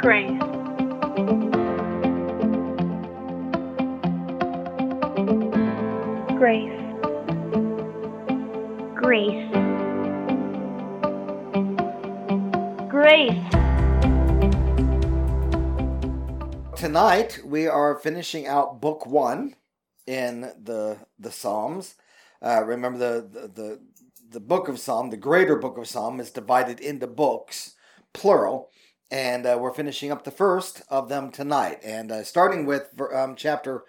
Grace. Grace. Grace. Grace. Tonight we are finishing out book 1 in the Psalms. Remember the book of Psalm, the greater book of Psalm, is divided into books, plural, and we're finishing up the first of them tonight. And starting with chapter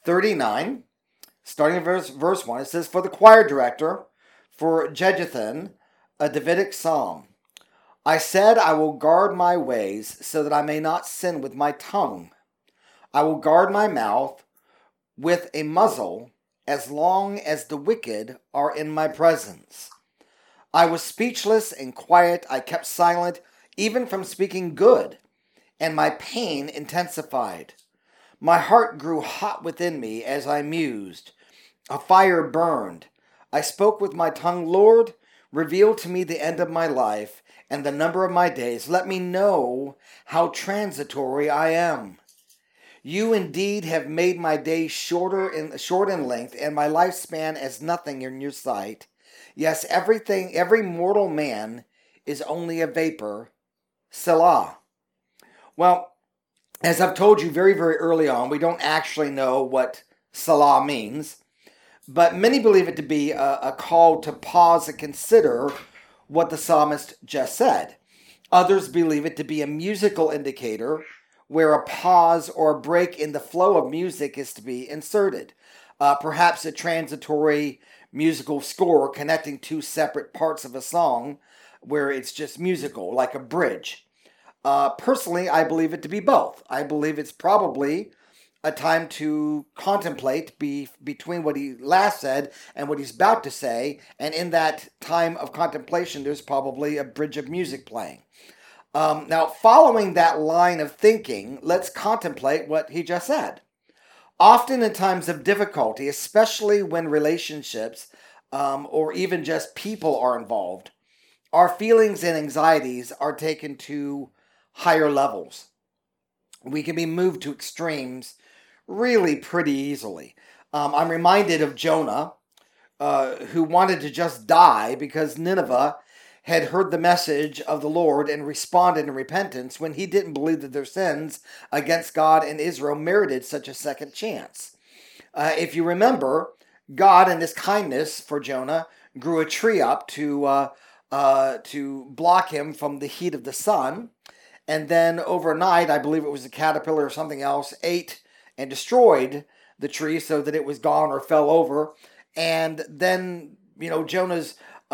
39, starting in verse 1, it says, "For the choir director, for Jeduthun, a Davidic psalm. I said, I will guard my ways so that I may not sin with my tongue. I will guard my mouth with a muzzle as long as the wicked are in my presence. I was speechless and quiet. I kept silent, even from speaking good, and my pain intensified. My heart grew hot within me as I mused. A fire burned. I spoke with my tongue, Lord, reveal to me the end of my life and the number of my days. Let me know how transitory I am. You indeed have made my days short in length, and my lifespan as nothing in your sight. Yes, every mortal man is only a vapor. Selah." Well, as I've told you very, very early on, we don't actually know what Selah means, but many believe it to be a call to pause and consider what the psalmist just said. Others believe it to be a musical indicator where a pause or a break in the flow of music is to be inserted. Perhaps a transitory musical score connecting two separate parts of a song where it's just musical, like a bridge. Personally, I believe it to be both. I believe it's probably a time to contemplate between what he last said and what he's about to say, and in that time of contemplation, there's probably a bridge of music playing. Now, following that line of thinking, let's contemplate what he just said. Often in times of difficulty, especially when relationships or even just people are involved, our feelings and anxieties are taken to higher levels. We can be moved to extremes really pretty easily. I'm reminded of Jonah, who wanted to just die because Nineveh had heard the message of the Lord and responded in repentance when he didn't believe that their sins against God and Israel merited such a second chance. If you remember, God in his kindness for Jonah grew a tree up to block him from the heat of the sun, and then overnight, I believe it was a caterpillar or something else, ate and destroyed the tree so that it was gone or fell over, and then Jonah's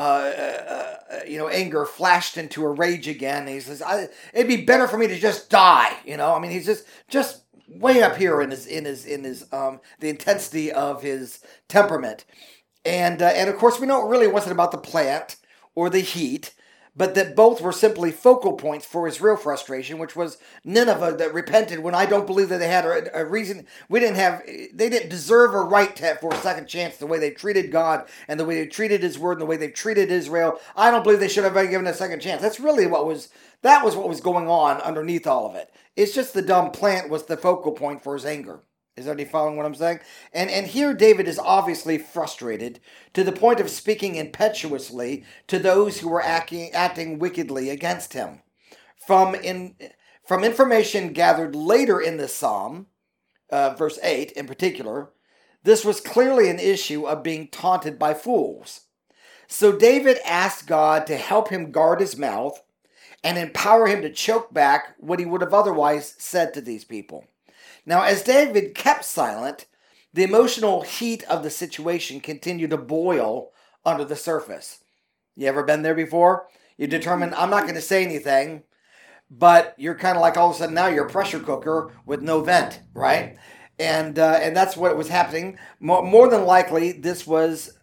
anger flashed into a rage again. He says, "It'd be better for me to just die." He's just way up here in his the intensity of his temperament, and of course we know it really wasn't about the plant or the heat, but that both were simply focal points for his real frustration, which was Nineveh that repented when I don't believe that they had a reason. They didn't deserve a right for a second chance the way they treated God and the way they treated his word and the way they've treated Israel. I don't believe they should have been given a second chance. That's really what was going on underneath all of it. It's just the dumb plant was the focal point for his anger. Is anybody following what I'm saying? And here David is obviously frustrated to the point of speaking impetuously to those who were acting wickedly against him. From information gathered later in this psalm, verse 8 in particular, this was clearly an issue of being taunted by fools. So David asked God to help him guard his mouth and empower him to choke back what he would have otherwise said to these people. Now, as David kept silent, the emotional heat of the situation continued to boil under the surface. You ever been there before? You determine, I'm not going to say anything, but you're kind of like all of a sudden now you're a pressure cooker with no vent, right? And that's what was happening. More than likely, this was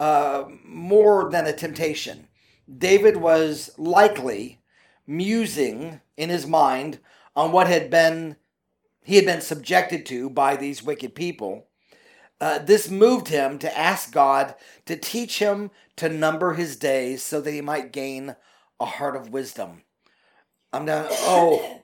more than a temptation. David was likely musing in his mind on what he had been subjected to by these wicked people. This moved him to ask God to teach him to number his days so that he might gain a heart of wisdom.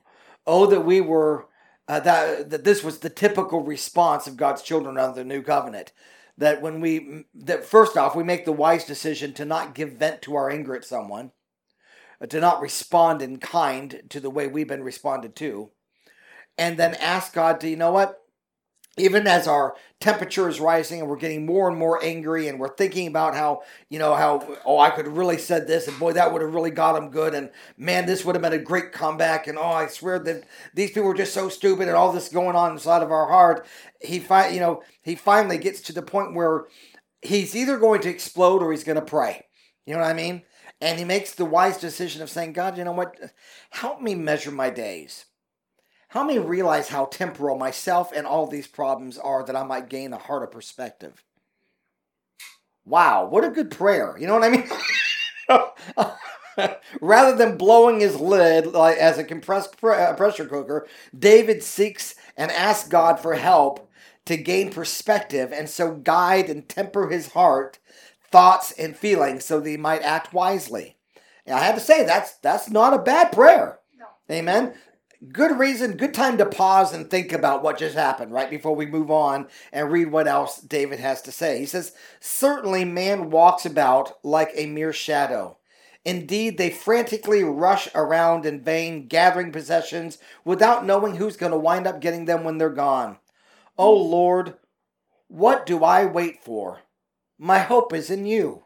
Oh, that we were, that this was the typical response of God's children under the new covenant. That first off, we make the wise decision to not give vent to our anger at someone, to not respond in kind to the way we've been responded to, and then ask God to, you know what? Even as our temperature is rising and we're getting more and more angry and we're thinking about how, oh, I could have really said this and boy, that would have really got him good. And man, this would have been a great comeback. And oh, I swear that these people were just so stupid and all this going on inside of our heart. He finally gets to the point where he's either going to explode or he's going to pray. You know what I mean? And he makes the wise decision of saying, God, you know what? Help me measure my days. Help me realize how temporal myself and all these problems are that I might gain a heart of perspective. Wow, what a good prayer. You know what I mean? Rather than blowing his lid like as a compressed pressure cooker, David seeks and asks God for help to gain perspective and so guide and temper his heart, thoughts, and feelings so that he might act wisely. And I have to say, that's not a bad prayer. No. Amen? Good reason, good time to pause and think about what just happened right before we move on and read what else David has to say. He says, certainly man walks about like a mere shadow. Indeed, they frantically rush around in vain, gathering possessions without knowing who's going to wind up getting them when they're gone. Oh Lord, what do I wait for? My hope is in you.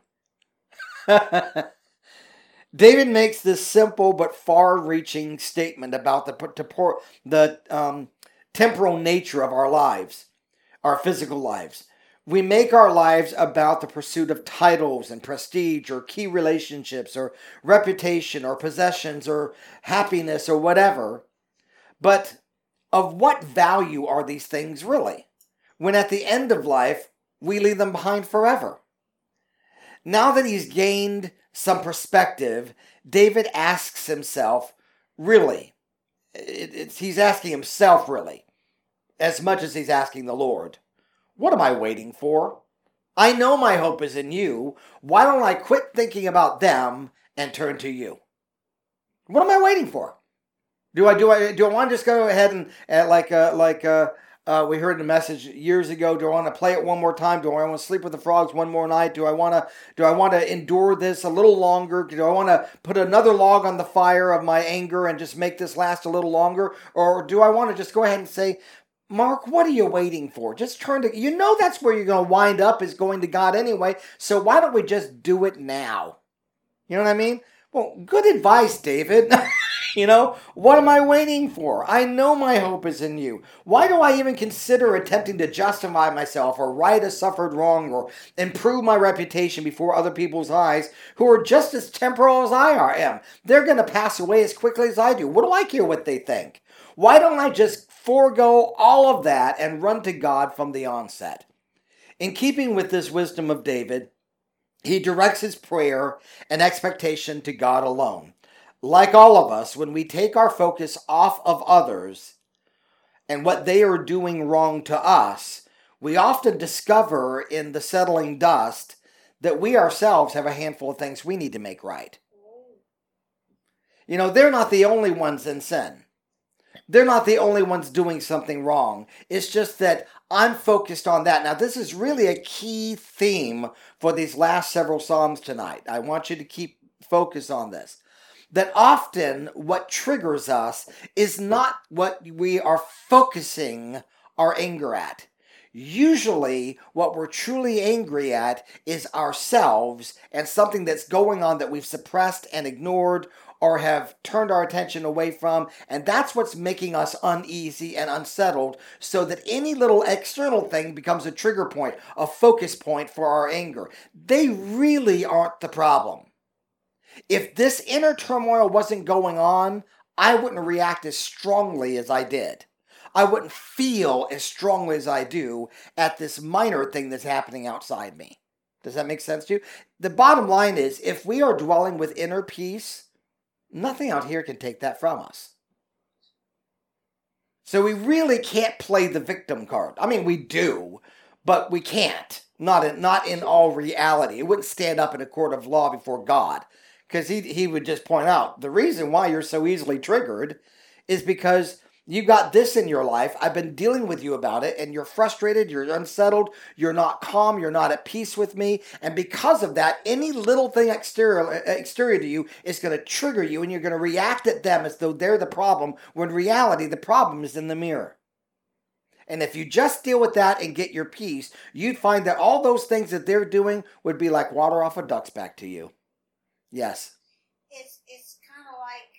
David makes this simple but far-reaching statement about the temporal nature of our lives, our physical lives. We make our lives about the pursuit of titles and prestige or key relationships or reputation or possessions or happiness or whatever. But of what value are these things really, when at the end of life we leave them behind forever? Now that he's gained some perspective, David asks himself, really, he's asking himself really, as much as he's asking the Lord, what am I waiting for? I know my hope is in you. Why don't I quit thinking about them and turn to you? What am I waiting for? Do I want to just go ahead and we heard in the message years ago? Do I want to play it one more time? Do I want to sleep with the frogs one more night? Do I want to endure this a little longer? Do I want to put another log on the fire of my anger and just make this last a little longer? Or do I want to just go ahead and say, Mark, what are you waiting for? Just turn to, that's where you're going to wind up, is going to God anyway. So why don't we just do it now? You know what I mean? Well, good advice, David. What am I waiting for? I know my hope is in you. Why do I even consider attempting to justify myself or right a suffered wrong or improve my reputation before other people's eyes who are just as temporal as I am? They're going to pass away as quickly as I do. What do I care what they think? Why don't I just forego all of that and run to God from the onset? In keeping with this wisdom of David, he directs his prayer and expectation to God alone. Like all of us, when we take our focus off of others and what they are doing wrong to us, we often discover in the settling dust that we ourselves have a handful of things we need to make right. They're not the only ones in sin. They're not the only ones doing something wrong. It's just that I'm focused on that. Now, this is really a key theme for these last several Psalms tonight. I want you to keep focus on this. That often what triggers us is not what we are focusing our anger at. Usually what we're truly angry at is ourselves and something that's going on that we've suppressed and ignored or have turned our attention away from, and that's what's making us uneasy and unsettled, so that any little external thing becomes a trigger point, a focus point for our anger. They really aren't the problem. If this inner turmoil wasn't going on, I wouldn't react as strongly as I did. I wouldn't feel as strongly as I do at this minor thing that's happening outside me. Does that make sense to you? The bottom line is, if we are dwelling with inner peace, nothing out here can take that from us. So we really can't play the victim card. I mean, we do, but we can't. Not in all reality. It wouldn't stand up in a court of law before God. Because he would just point out, the reason why you're so easily triggered is because you got this in your life. I've been dealing with you about it, and you're frustrated, you're unsettled, you're not calm, you're not at peace with me. And because of that, any little thing exterior to you is going to trigger you, and you're going to react at them as though they're the problem, when in reality, the problem is in the mirror. And if you just deal with that and get your peace, you'd find that all those things that they're doing would be like water off a duck's back to you. Yes. It's kind of like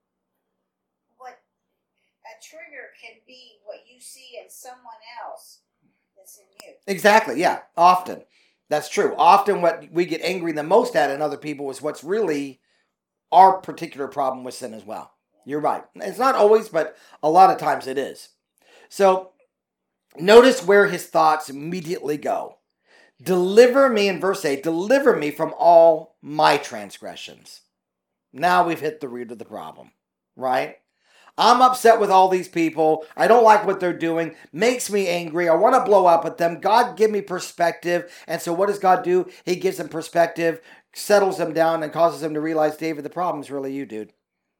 what a trigger can be, what you see in someone else that's in you. Exactly, yeah, often. That's true. Often what we get angry the most at in other people is what's really our particular problem with sin as well. You're right. It's not always, but a lot of times it is. So notice where his thoughts immediately go. Deliver me, in verse 8, deliver me from all my transgressions. Now we've hit the root of the problem, right? I'm upset with all these people. I don't like what they're doing. Makes me angry. I want to blow up at them. God, give me perspective. And so what does God do? He gives them perspective, settles them down, and causes them to realize, David, the problem is really you, dude.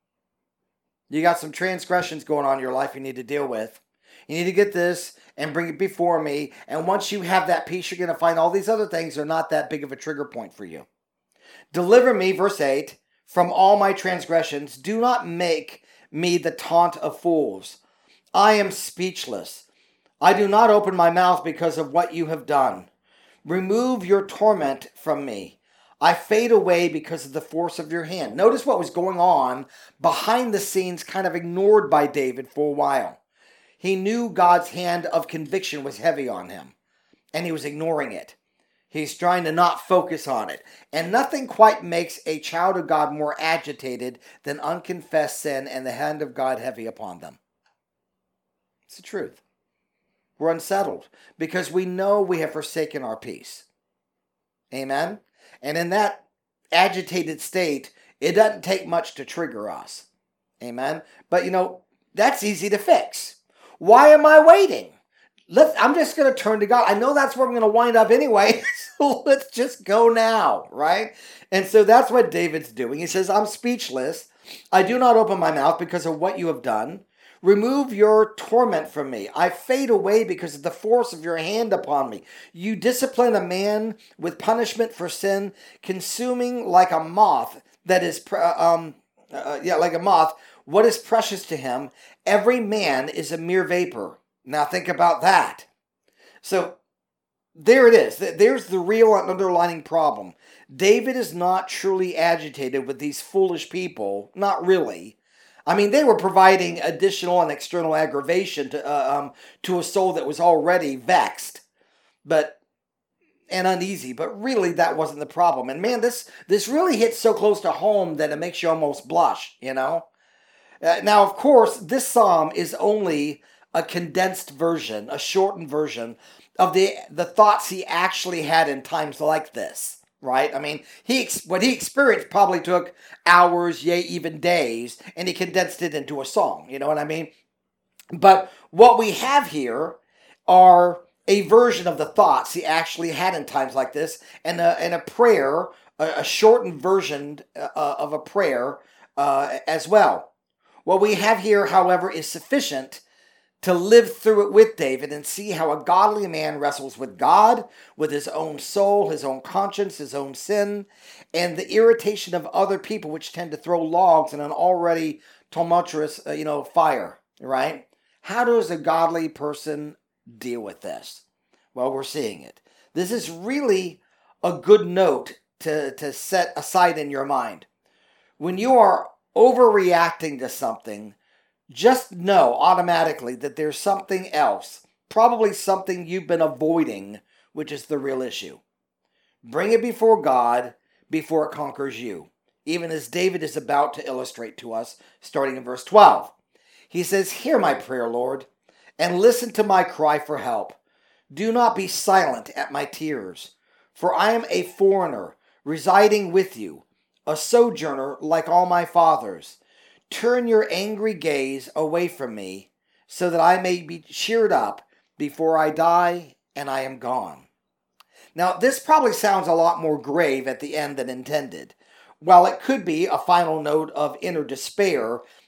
You got some transgressions going on in your life you need to deal with. You need to get this and bring it before me. And once you have that peace, you're going to find all these other things are not that big of a trigger point for you. Deliver me, verse 8, from all my transgressions. Do not make me the taunt of fools. I am speechless. I do not open my mouth because of what you have done. Remove your torment from me. I fade away because of the force of your hand. Notice what was going on behind the scenes, kind of ignored by David for a while. He knew God's hand of conviction was heavy on him, and he was ignoring it. He's trying to not focus on it. And nothing quite makes a child of God more agitated than unconfessed sin and the hand of God heavy upon them. It's the truth. We're unsettled because we know we have forsaken our peace. Amen? And in that agitated state, it doesn't take much to trigger us. Amen? But that's easy to fix. Why am I waiting? I'm just going to turn to God. I know that's where I'm going to wind up anyway, so let's just go now, right? And so that's what David's doing. He says, I'm speechless. I do not open my mouth because of what you have done. Remove your torment from me. I fade away because of the force of your hand upon me. You discipline a man with punishment for sin, consuming like a moth that is, like a moth. What is precious to him? Every man is a mere vapor. Now think about that. So there it is. There's the real underlying problem. David is not truly agitated with these foolish people. Not really. I mean, they were providing additional and external aggravation to a soul that was already vexed, and uneasy. But really, that wasn't the problem. And man, this really hits so close to home that it makes you almost blush. Now, of course, this psalm is only a condensed version, a shortened version of the thoughts he actually had in times like this, right? I mean, what he experienced probably took hours, yea, even days, and he condensed it into a song, you know what I mean? But what we have here are a version of the thoughts he actually had in times like this, and a prayer, a shortened version of a prayer as well. What we have here, however, is sufficient to live through it with David and see how a godly man wrestles with God, with his own soul, his own conscience, his own sin, and the irritation of other people which tend to throw logs in an already tumultuous, fire, right? How does a godly person deal with this? Well, we're seeing it. This is really a good note to set aside in your mind. When you are overreacting to something, just know automatically that there's something else, probably something you've been avoiding, which is the real issue. Bring it before God before it conquers you, even as David is about to illustrate to us, starting in verse 12. He says, "Hear my prayer, Lord, and listen to my cry for help. Do not be silent at my tears, for I am a foreigner residing with you, a sojourner like all my fathers. Turn your angry gaze away from me, so that I may be cheered up before I die and I am gone." Now, this probably sounds a lot more grave at the end than intended. While it could be a final note of inner despair,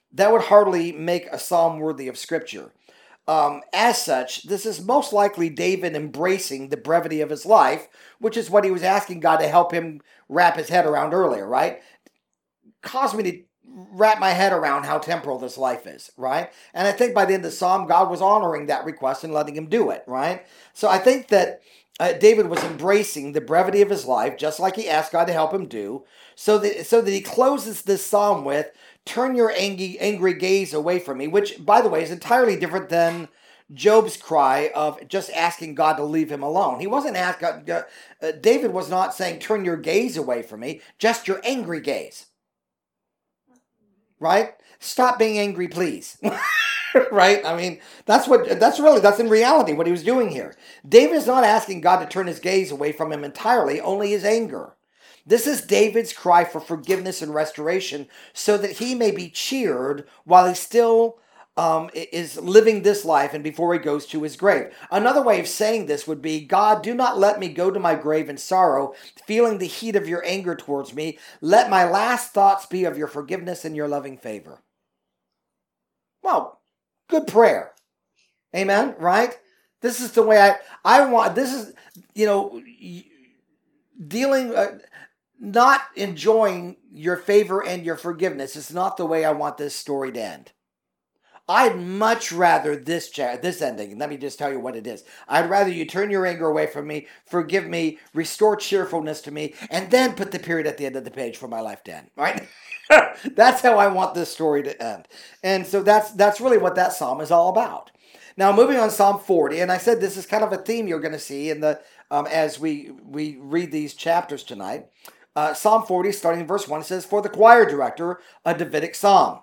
that would hardly make a psalm worthy of Scripture. As such, this is most likely David embracing the brevity of his life, which is what he was asking God to help him wrap his head around earlier, right? Cause me to wrap my head around how temporal this life is, right? And I think by the end of the psalm, God was honoring that request and letting him do it, right? So I think that David was embracing the brevity of his life, just like he asked God to help him do, so that he closes this psalm with, "Turn your angry gaze away from me," which, by the way, is entirely different than Job's cry of just asking God to leave him alone. He wasn't asking, David was not saying, "Turn your gaze away from me," just your angry gaze. Right? Stop being angry, please. Right? I mean, that's in reality what he was doing here. David is not asking God to turn his gaze away from him entirely, only his anger. This is David's cry for forgiveness and restoration so that he may be cheered while he still is living this life and before he goes to his grave. Another way of saying this would be, "God, do not let me go to my grave in sorrow, feeling the heat of your anger towards me. Let my last thoughts be of your forgiveness and your loving favor." Well, good prayer. Amen, right? This is the way I want, this is, dealing, not enjoying your favor and your forgiveness is not the way I want this story to end. I'd much rather this ending. Let me just tell you what it is. I'd rather you turn your anger away from me, forgive me, restore cheerfulness to me, and then put the period at the end of the page for my life to end. Right? That's how I want this story to end. And so that's really what that psalm is all about. Now, moving on, Psalm 40, and I said this is kind of a theme you're going to see in the as we read these chapters tonight. Psalm 40, starting in verse 1, it says, "For the choir director, a Davidic psalm.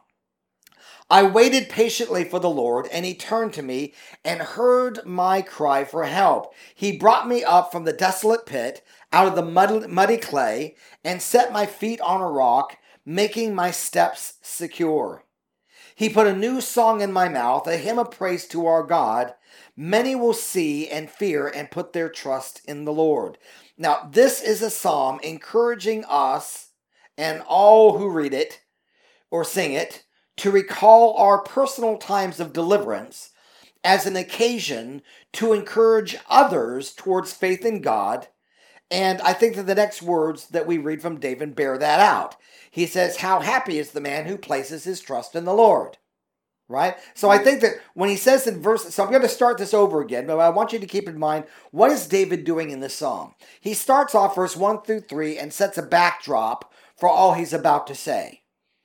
I waited patiently for the Lord, and he turned to me and heard my cry for help. He brought me up from the desolate pit, out of the muddy clay, and set my feet on a rock, making my steps secure. He put a new song in my mouth, a hymn of praise to our God. Many will see and fear and put their trust in the Lord." Now, this is a psalm encouraging us and all who read it or sing it to recall our personal times of deliverance as an occasion to encourage others towards faith in God. And I think that the next words that we read from David bear that out. He says, "How happy is the man who places his trust in the Lord." Right? So I think that when he says in so I'm going to start this over again, but I want you to keep in mind, what is David doing in this psalm? He starts off verse 1 through 3 and sets a backdrop for all he's about to say.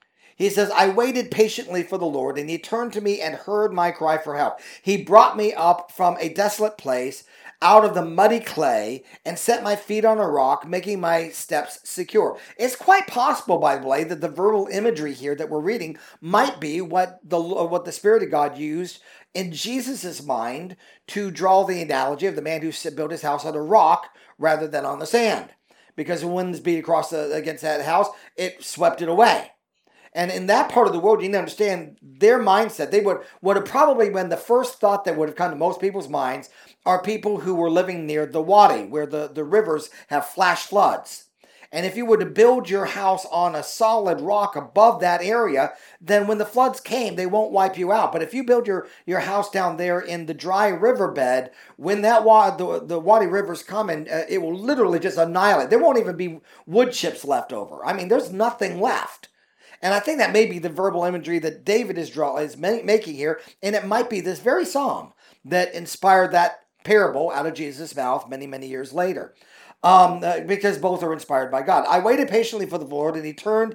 He says, "I waited patiently for the Lord, and he turned to me and heard my cry for help. He brought me up from a desolate place, out of the muddy clay, and set my feet on a rock, making my steps secure." It's quite possible, by the way, that the verbal imagery here that we're reading might be what the Spirit of God used in Jesus' mind to draw the analogy of the man who built his house on a rock rather than on the sand. Because when winds beat across against that house, it swept it away. And in that part of the world, you need to understand their mindset. They would have probably been the first thought that would have come to most people's minds are people who were living near the Wadi, where the rivers have flash floods. And if you were to build your house on a solid rock above that area, then when the floods came, they won't wipe you out. But if you build your house down there in the dry riverbed, when that the Wadi rivers come in, it will literally just annihilate. There won't even be wood chips left over. I mean, there's nothing left. And I think that may be the verbal imagery that David is making here, and it might be this very psalm that inspired that parable out of Jesus' mouth many, many years later. Because both are inspired by God. "I waited patiently for the Lord, and he turned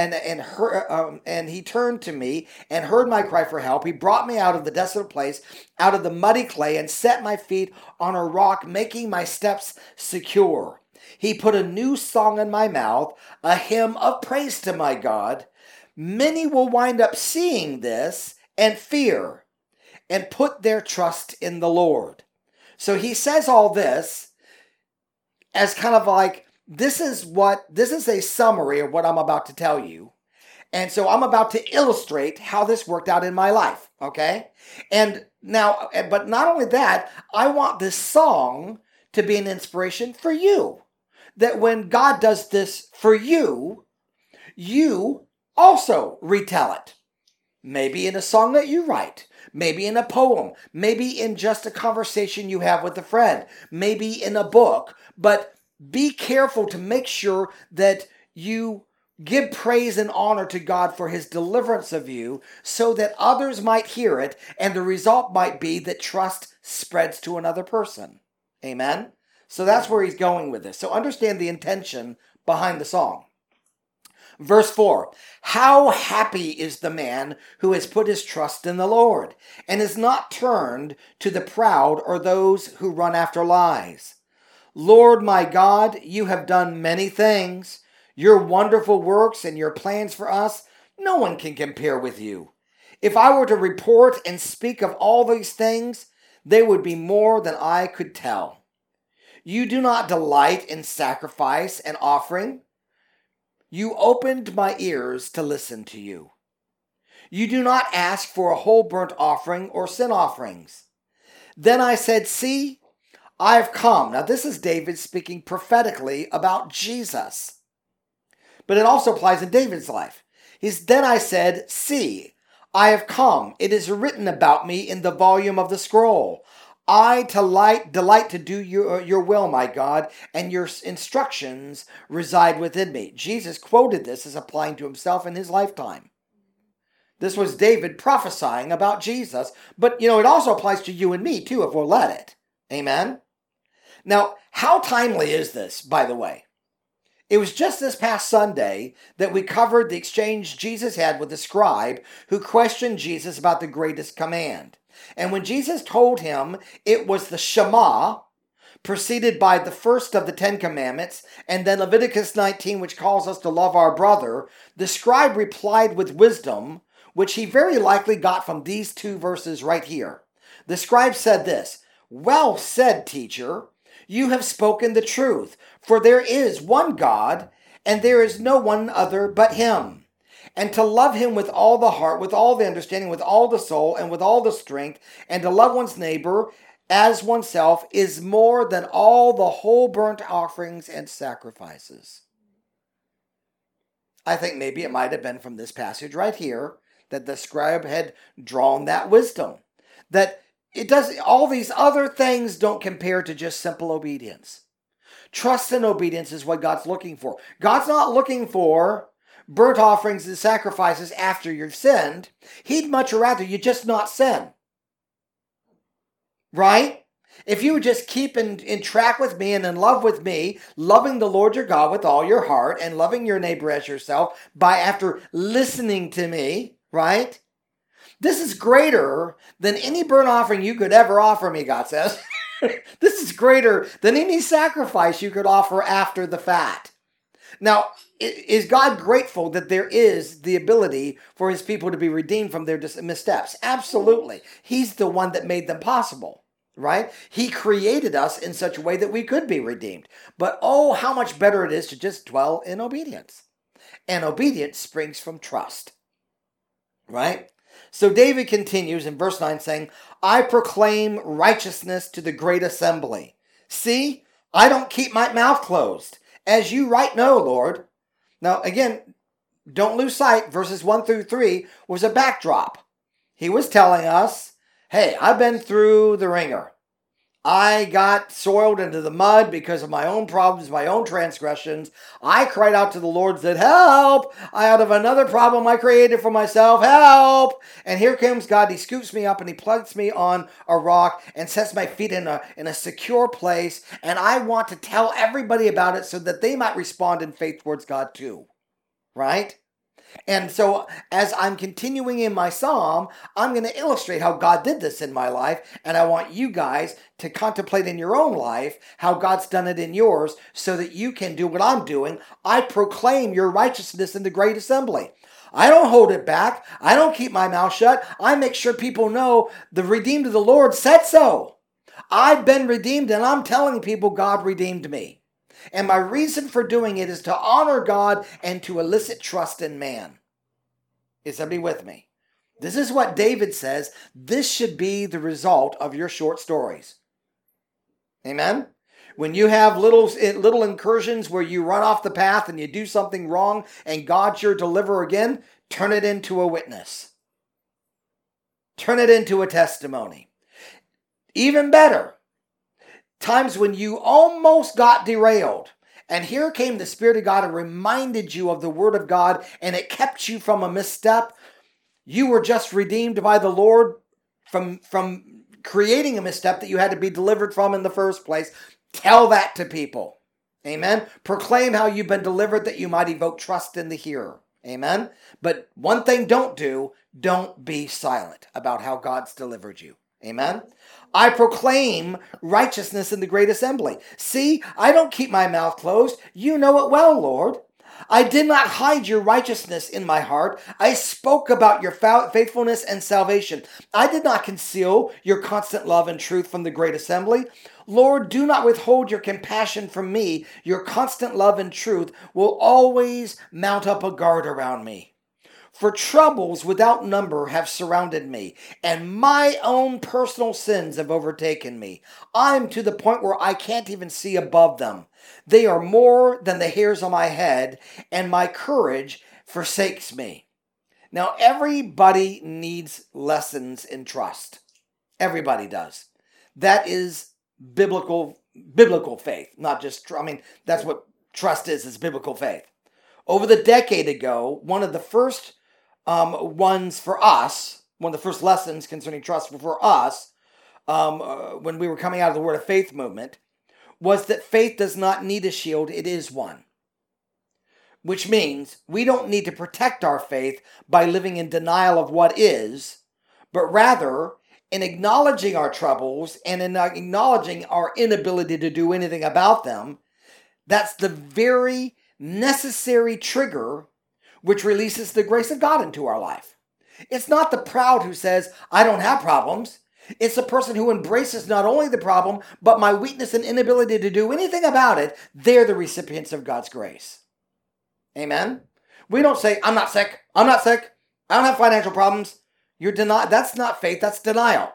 and he turned to me and heard my cry for help. He brought me out of the desolate place, out of the muddy clay, and set my feet on a rock, making my steps secure. He put a new song in my mouth, a hymn of praise to my God. Many will wind up seeing this and fear and put their trust in the Lord." So he says all this as kind of like, this is a summary of what I'm about to tell you. And so I'm about to illustrate how this worked out in my life, okay? And now, but not only that, I want this song to be an inspiration for you. That when God does this for you, you also retell it. maybe in a song that you write, maybe in a poem, maybe in just a conversation you have with a friend, maybe in a book. But be careful to make sure that you give praise and honor to God for his deliverance of you so that others might hear it, and the result might be that trust spreads to another person. Amen? So that's where he's going with this. So understand the intention behind the song. Verse 4, how happy is the man who has put his trust in the Lord and is not turned to the proud or those who run after lies. Lord my God, you have done many things. Your wonderful works and your plans for us, no one can compare with you. If I were to report and speak of all these things, they would be more than I could tell. You do not delight in sacrifice and offering. You opened my ears to listen to you. You do not ask for a whole burnt offering or sin offerings. Then I said, see, I have come. Now this is David speaking prophetically about Jesus. But it also applies in David's life. Then I said, see, I have come. It is written about me in the volume of the scroll. I delight to do your will, my God, and your instructions reside within me. Jesus quoted this as applying to himself in his lifetime. This was David prophesying about Jesus, but it also applies to you and me too, if we'll let it. Amen? Now, how timely is this, by the way? It was just this past Sunday that we covered the exchange Jesus had with the scribe who questioned Jesus about the greatest command. And when Jesus told him it was the Shema, preceded by the first of the 10 commandments, and then Leviticus 19, which calls us to love our brother, the scribe replied with wisdom, which he very likely got from these 2 verses right here. The scribe said this, well said, teacher, you have spoken the truth, for there is one God, and there is no one other but him. And to love him with all the heart, with all the understanding, with all the soul, and with all the strength, and to love one's neighbor as oneself is more than all the whole burnt offerings and sacrifices. I think maybe it might have been from this passage right here that the scribe had drawn that wisdom. That all these other things don't compare to just simple obedience. Trust and obedience is what God's looking for. God's not looking for burnt offerings and sacrifices after you've sinned. He'd much rather you just not sin. Right? If you would just keep in track with me and in love with me, loving the Lord your God with all your heart and loving your neighbor as yourself after listening to me, right? This is greater than any burnt offering you could ever offer me, God says. This is greater than any sacrifice you could offer after the fact. Now, is God grateful that there is the ability for his people to be redeemed from their missteps? Absolutely. He's the one that made them possible, right? He created us in such a way that we could be redeemed. But oh, how much better it is to just dwell in obedience. And obedience springs from trust, right? So David continues in verse 9 saying, I proclaim righteousness to the great assembly. See, I don't keep my mouth closed, as you right know, Lord. Now, again, don't lose sight. Verses 1 through 3 was a backdrop. He was telling us, hey, I've been through the ringer. I got soiled into the mud because of my own problems, my own transgressions. I cried out to the Lord, said, help! Out of another problem I created for myself, help! And here comes God. He scoops me up and he plants me on a rock and sets my feet in a secure place. And I want to tell everybody about it so that they might respond in faith towards God too. Right? And so as I'm continuing in my psalm, I'm going to illustrate how God did this in my life. And I want you guys to contemplate in your own life how God's done it in yours so that you can do what I'm doing. I proclaim your righteousness in the great assembly. I don't hold it back. I don't keep my mouth shut. I make sure people know the redeemed of the Lord said so. I've been redeemed and I'm telling people God redeemed me. And my reason for doing it is to honor God and to elicit trust in man. Is somebody with me? This is what David says. This should be the result of your short stories. Amen? When you have little incursions where you run off the path and you do something wrong and God's your deliverer again, turn it into a witness. Turn it into a testimony. Even better, times when you almost got derailed, and here came the Spirit of God and reminded you of the Word of God, and it kept you from a misstep. You were just redeemed by the Lord from creating a misstep that you had to be delivered from in the first place. Tell that to people. Amen. Proclaim how you've been delivered that you might evoke trust in the hearer. Amen. But one thing don't do, don't be silent about how God's delivered you. Amen. I proclaim righteousness in the great assembly. See, I don't keep my mouth closed. You know it well, Lord. I did not hide your righteousness in my heart. I spoke about your faithfulness and salvation. I did not conceal your constant love and truth from the great assembly. Lord, do not withhold your compassion from me. Your constant love and truth will always mount up a guard around me. For troubles without number have surrounded me, and my own personal sins have overtaken me. I'm to the point where I can't even see above them. They are more than the hairs on my head, and my courage forsakes me. Now, everybody needs lessons in trust. Everybody does. That is biblical faith, not just, that's what trust is biblical faith. Over the decade ago, one of the first ones for us, one of the first lessons concerning trust for us, when we were coming out of the Word of Faith movement, was that faith does not need a shield, it is one. Which means we don't need to protect our faith by living in denial of what is, but rather in acknowledging our troubles and in acknowledging our inability to do anything about them. That's the very necessary trigger which releases the grace of God into our life. It's not the proud who says, I don't have problems. It's the person who embraces not only the problem, but my weakness and inability to do anything about it. They're the recipients of God's grace. Amen? We don't say, I'm not sick. I don't have financial problems. That's not faith, that's denial.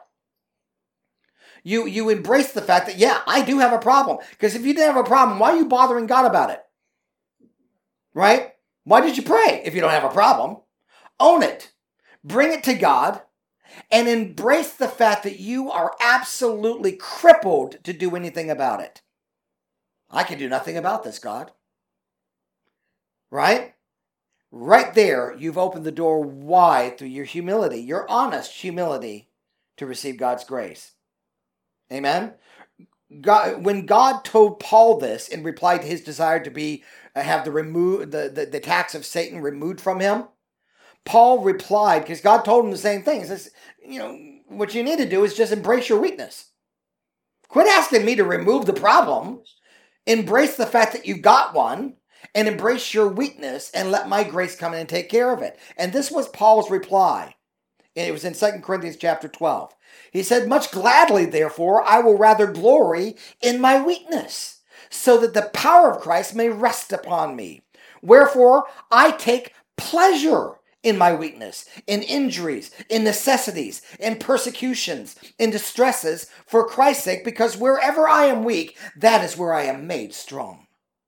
You embrace the fact that, yeah, I do have a problem. Because if you didn't have a problem, why are you bothering God about it? Right? Why did you pray if you don't have a problem? Own it. Bring it to God and embrace the fact that you are absolutely crippled to do anything about it. I can do nothing about this, God. Right? Right there, you've opened the door wide through your humility, your honest humility, to receive God's grace. Amen? When God told Paul this in reply to his desire to have the tax of Satan removed from him, Paul replied, because God told him the same thing. He says, what you need to do is just embrace your weakness. Quit asking me to remove the problem. Embrace the fact that you've got one, and embrace your weakness, and let my grace come in and take care of it. And this was Paul's reply. And it was in 2 Corinthians chapter 12. He said, much gladly, therefore, I will rather glory in my weakness, so that the power of Christ may rest upon me. Wherefore, I take pleasure in my weakness, in injuries, in necessities, in persecutions, in distresses, for Christ's sake, because wherever I am weak, that is where I am made strong.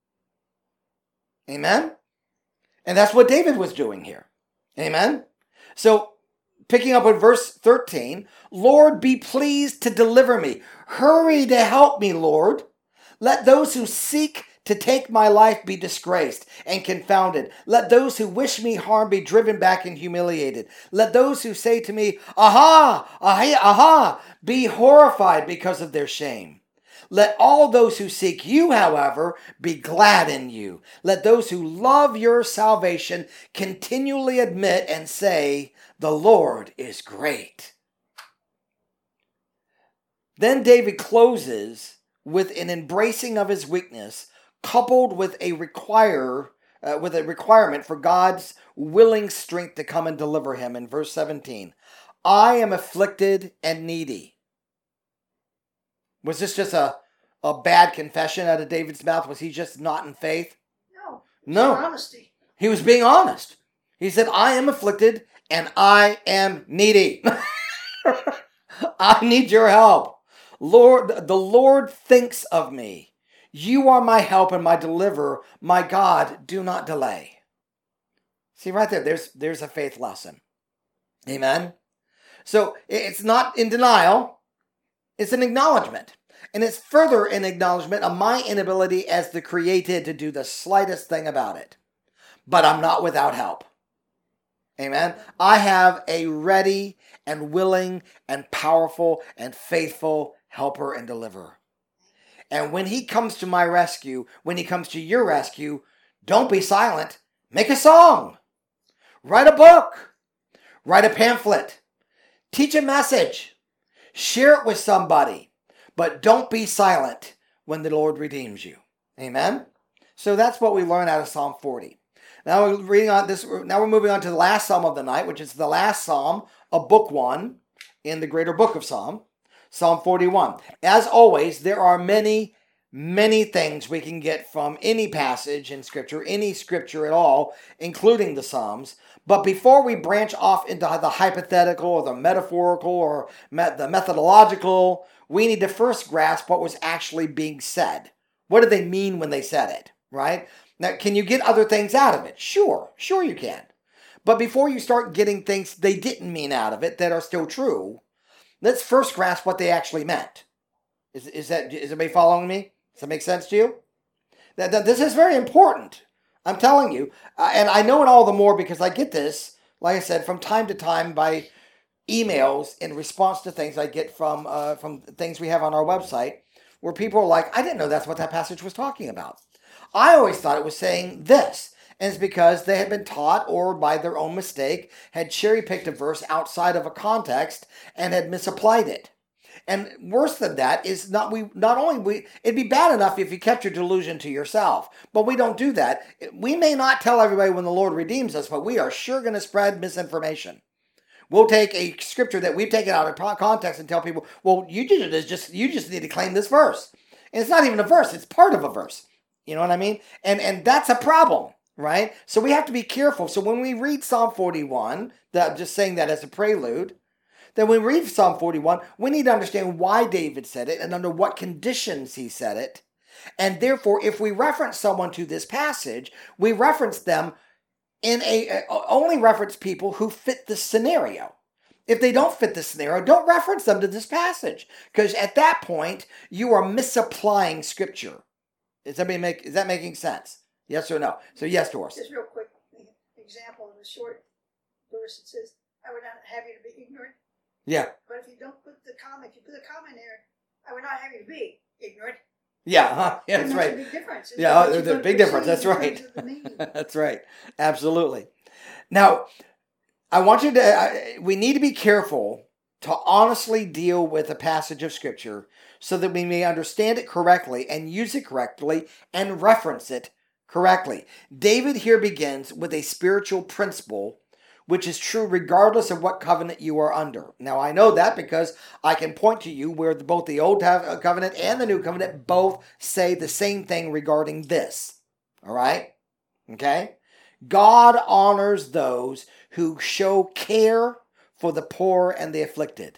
Amen? And that's what David was doing here. Amen? So, picking up with verse 13, Lord, be pleased to deliver me. Hurry to help me, Lord. Let those who seek to take my life be disgraced and confounded. Let those who wish me harm be driven back and humiliated. Let those who say to me, aha, aha, aha, be horrified because of their shame. Let all those who seek you, however, be glad in you. Let those who love your salvation continually admit and say, the Lord is great. Then David closes with an embracing of his weakness, coupled with a requirement for God's willing strength to come and deliver him in verse 17. I am afflicted and needy. Was this just a bad confession out of David's mouth? Was he just not in faith? No. Honesty. He was being honest. He said, I am afflicted and I am needy. I need your help. Lord, the Lord thinks of me. You are my help and my deliverer. My God, do not delay. See right there, there's a faith lesson. Amen? So it's not in denial. It's an acknowledgement. And it's further an acknowledgement of my inability as the created to do the slightest thing about it. But I'm not without help. Amen. I have a ready and willing and powerful and faithful helper and deliverer. And when he comes to my rescue, when he comes to your rescue, don't be silent. Make a song. Write a book. Write a pamphlet. Teach a message. Share it with somebody. But don't be silent when the Lord redeems you. Amen? So that's what we learn out of Psalm 40. Now we're reading on this. Now we're moving on to the last Psalm of the night, which is the last Psalm of Book 1 in the greater book of Psalm, Psalm 41. As always, there are many, many things we can get from any passage in Scripture, any Scripture at all, including the Psalms. But before we branch off into the hypothetical or the metaphorical or the methodological, we need to first grasp what was actually being said. What did they mean when they said it, right? Now, can you get other things out of it? Sure you can. But before you start getting things they didn't mean out of it that are still true, let's first grasp what they actually meant. Is everybody following me? Does that make sense to you? This is very important. I'm telling you. And I know it all the more because I get this, like I said, from time to time by emails in response to things I get from things we have on our website where people are like, I didn't know that's what that passage was talking about. I always thought it was saying this. And it's because they had been taught or by their own mistake had cherry-picked a verse outside of a context and had misapplied it. And worse than that is it'd be bad enough if you kept your delusion to yourself, but we don't do that. We may not tell everybody when the Lord redeems us, but we are sure going to spread misinformation. We'll take a scripture that we've taken out of context and tell people, well, you just need to claim this verse. And it's not even a verse, it's part of a verse. You know what I mean? And that's a problem, right? So we have to be careful. So when we read Psalm 41, just saying that as a prelude, then when we read Psalm 41, we need to understand why David said it and under what conditions he said it. And therefore, if we reference someone to this passage, we reference them only reference people who fit the scenario. If they don't fit the scenario, don't reference them to this passage. Because at that point, you are misapplying Scripture. Is that making sense? Yes or no? So yes, Doris. Just real quick example in a short verse. It says, I would not have you to be ignorant. Yeah. But if you don't put the comma, if you put a comma in there, I would not have you to be ignorant. Yeah, yeah, that's right. There's a big difference. Yeah, there's a big difference. That's right. That's right. Absolutely. Now, I want you to, we need to be careful to honestly deal with a passage of Scripture so that we may understand it correctly and use it correctly and reference it correctly. David here begins with a spiritual principle which is true regardless of what covenant you are under. Now, I know that because I can point to you where both the Old Covenant and the New Covenant both say the same thing regarding this. All right? Okay? God honors those who show care for the poor and the afflicted.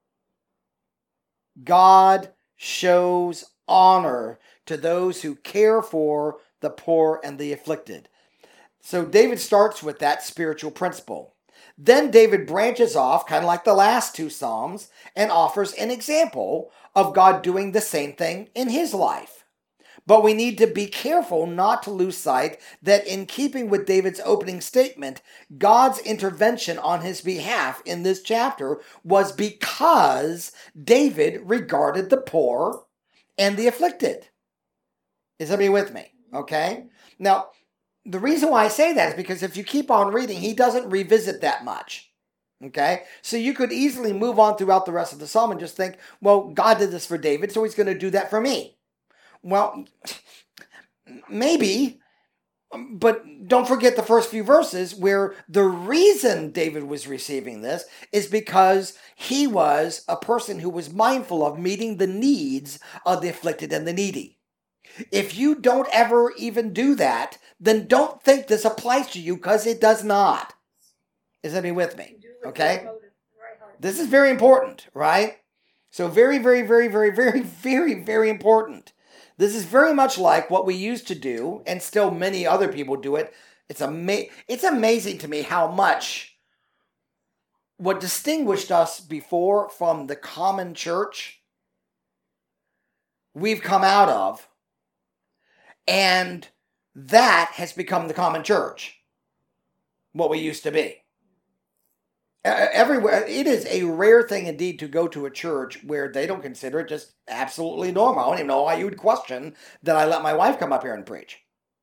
God shows honor to those who care for the poor and the afflicted. So David starts with that spiritual principle. Then David branches off, kind of like the last two Psalms, and offers an example of God doing the same thing in his life. But we need to be careful not to lose sight that in keeping with David's opening statement, God's intervention on his behalf in this chapter was because David regarded the poor and the afflicted. Is everybody with me? Okay? Now, the reason why I say that is because if you keep on reading, he doesn't revisit that much. Okay? So you could easily move on throughout the rest of the psalm and just think, well, God did this for David, so he's going to do that for me. Well, maybe, but don't forget the first few verses where the reason David was receiving this is because he was a person who was mindful of meeting the needs of the afflicted and the needy. If you don't ever even do that, then don't think this applies to you because it does not. Is anybody with me? Okay? This is very important, right? So very, very, very, very, very, very, very important. This is very much like what we used to do, and still many other people do it. It's amazing to me how much what distinguished us before from the common church, we've come out of, and that has become the common church, what we used to be. Everywhere, it is a rare thing indeed to go to a church where they don't consider it just absolutely normal. I don't even know why you would question that I let my wife come up here and preach.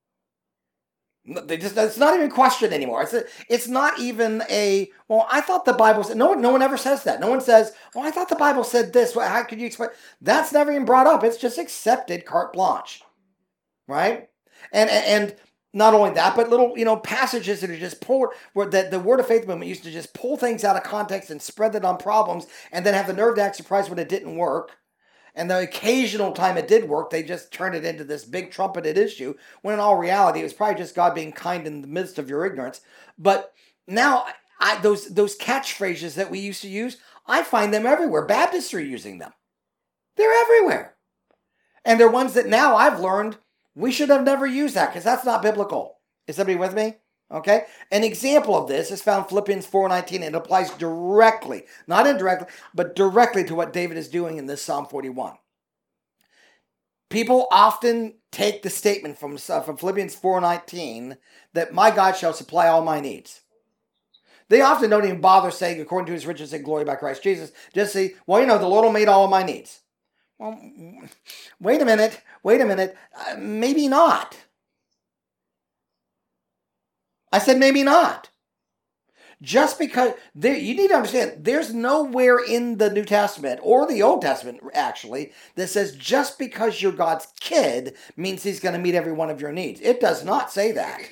It's not even a question anymore. It's not even well, I thought the Bible said, no one ever says that. No one says, well, I thought the Bible said this. How could you explain? That's never even brought up. It's just accepted carte blanche, right? And not only that, but little, passages that are just pulled, where the Word of Faith movement used to just pull things out of context and spread it on problems, and then have the nerve to act surprised when it didn't work. And the occasional time it did work, they just turned it into this big trumpeted issue, when in all reality, it was probably just God being kind in the midst of your ignorance. But now, those catchphrases that we used to use, I find them everywhere. Baptists are using them. They're everywhere. And they're ones that now I've learned we should have never used that, because that's not biblical. Is somebody with me? Okay? An example of this is found in Philippians 4:19. It applies directly, not indirectly, but directly to what David is doing in this Psalm 41. People often take the statement from Philippians 4:19 that my God shall supply all my needs. They often don't even bother saying, according to his riches and glory by Christ Jesus. Just say, well, the Lord will meet all of my needs. Well, wait a minute. Maybe not. I said maybe not. Just because, you need to understand, there's nowhere in the New Testament, or the Old Testament actually, that says just because you're God's kid means he's going to meet every one of your needs. It does not say that.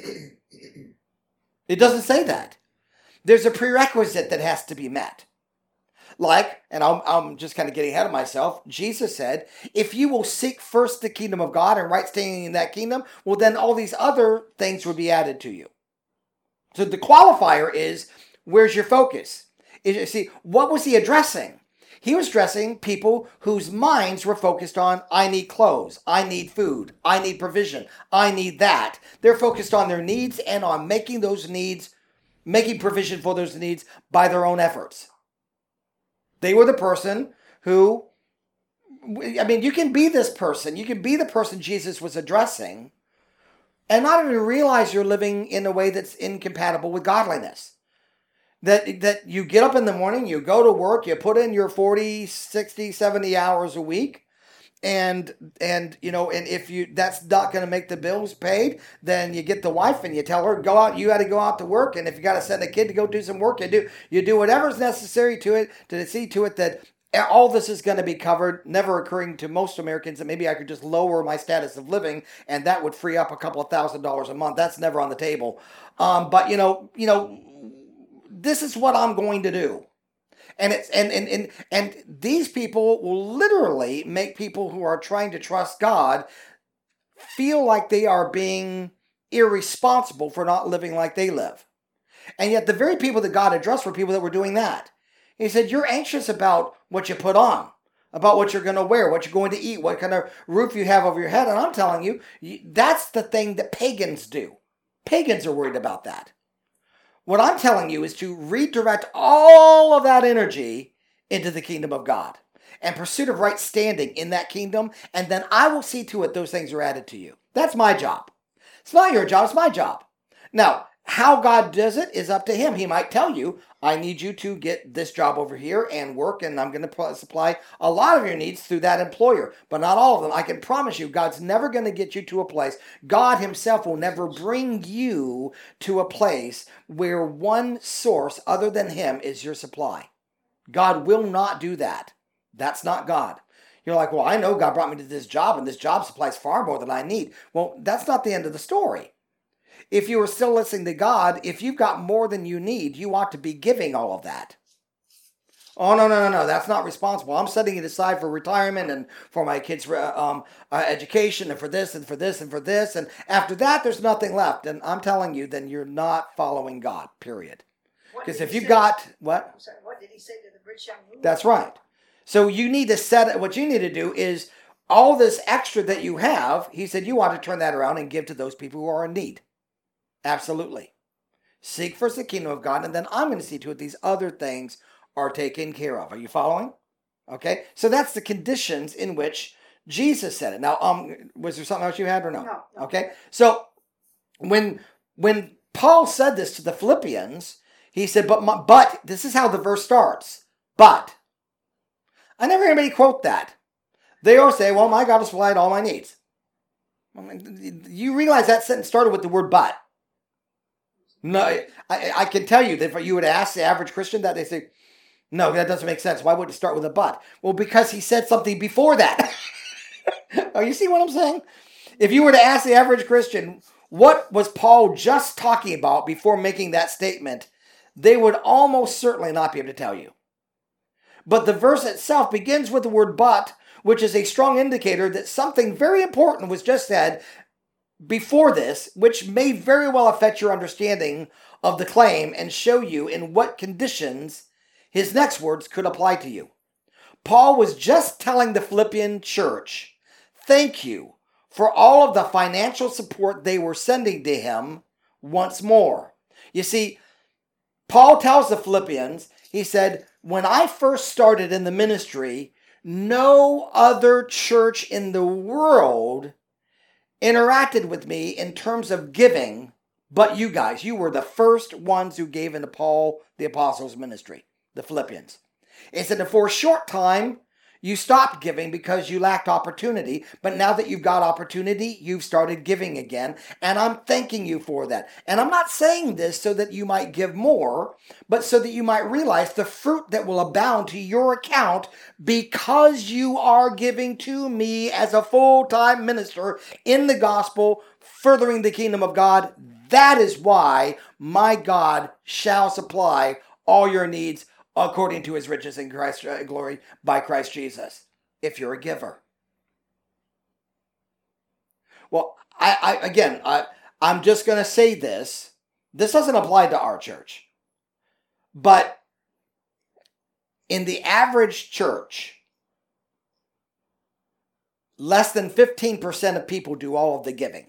It doesn't say that. There's a prerequisite that has to be met. And I'm just kind of getting ahead of myself, Jesus said, if you will seek first the kingdom of God and right standing in that kingdom, well, then all these other things would be added to you. So the qualifier is, where's your focus? See, what was he addressing? He was addressing people whose minds were focused on, I need clothes, I need food, I need provision, I need that. They're focused on their needs and on making provision for those needs by their own efforts. They were the person who, you can be this person. You can be the person Jesus was addressing and not even realize you're living in a way that's incompatible with godliness. That you get up in the morning, you go to work, you put in your 40, 60, 70 hours a week, and if that's not going to make the bills paid, then you get the wife and you tell her, go out, you got to go out to work, and if you got to send a kid to go do some work, you do whatever's necessary to see to it that all this is going to be covered, never occurring to most Americans that maybe I could just lower my status of living and that would free up a couple of $1,000s a month. That's never on the table. But this is what I'm going to do. And these people will literally make people who are trying to trust God feel like they are being irresponsible for not living like they live. And yet the very people that God addressed were people that were doing that. He said, you're anxious about what you put on, about what you're going to wear, what you're going to eat, what kind of roof you have over your head. And I'm telling you, that's the thing that pagans do. Pagans are worried about that. What I'm telling you is to redirect all of that energy into the kingdom of God and pursuit of right standing in that kingdom. And then I will see to it those things are added to you. That's my job. It's not your job. It's my job. Now, how God does it is up to him. He might tell you, I need you to get this job over here and work, and I'm going to supply a lot of your needs through that employer, but not all of them. I can promise you, God's never going to get you to a place. God himself will never bring you to a place where one source other than him is your supply. God will not do that. That's not God. You're like, well, I know God brought me to this job, and this job supplies far more than I need. Well, that's not the end of the story. If you are still listening to God, if you've got more than you need, you ought to be giving all of that. Oh, no, that's not responsible. I'm setting it aside for retirement and for my kids' education and for this and for this and for this. And after that, there's nothing left. And I'm telling you, then you're not following God, period. Because if you've got, what? I'm sorry, what did he say to the rich young ruler? That's right. So you need to what you need to do is all this extra that you have, he said, you ought to turn that around and give to those people who are in need. Absolutely. Seek first the kingdom of God, and then I'm going to see to it these other things are taken care of. Are you following? Okay, so that's the conditions in which Jesus said it. Now, was there something else you had or no? No. Okay, so when Paul said this to the Philippians, he said, but this is how the verse starts. But I never hear anybody quote that. They all say, well, my God has supplied all my needs. You realize that sentence started with the word but. No, I can tell you that if you would ask the average Christian that, they say, no, that doesn't make sense. Why would it start with a but? Well, because he said something before that. Oh, you see what I'm saying? If you were to ask the average Christian, what was Paul just talking about before making that statement, they would almost certainly not be able to tell you. But the verse itself begins with the word but, which is a strong indicator that something very important was just said before this, which may very well affect your understanding of the claim and show you in what conditions his next words could apply to you. Paul was just telling the Philippian church, thank you for all of the financial support they were sending to him once more. You see, Paul tells the Philippians, he said, when I first started in the ministry, no other church in the world interacted with me in terms of giving but you guys. You were the first ones who gave into Paul the Apostle's ministry, the Philippians. It said that for a short time, you stopped giving because you lacked opportunity, but now that you've got opportunity, you've started giving again, and I'm thanking you for that. And I'm not saying this so that you might give more, but so that you might realize the fruit that will abound to your account because you are giving to me as a full-time minister in the gospel, furthering the kingdom of God. That is why my God shall supply all your needs according to his riches in Christ glory by Christ Jesus, if you're a giver. Well, I'm just going to say this. This doesn't apply to our church. But in the average church, less than 15% of people do all of the giving.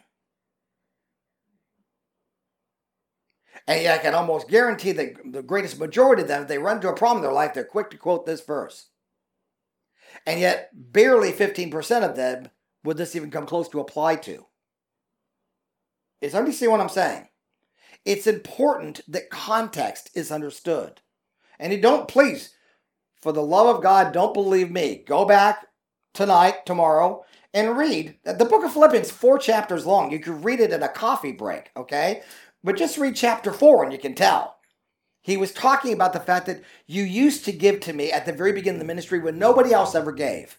And I can almost guarantee that the greatest majority of them, if they run into a problem in their life, they're quick to quote this verse. And yet, barely 15% of them would this even come close to apply to. Is everybody see what I'm saying? It's important that context is understood. And you don't, please, for the love of God, don't believe me. Go back tonight, tomorrow, and read. The book of Philippians, 4 chapters long. You could read it in a coffee break, okay? But just read chapter 4 and you can tell. He was talking about the fact that you used to give to me at the very beginning of the ministry when nobody else ever gave.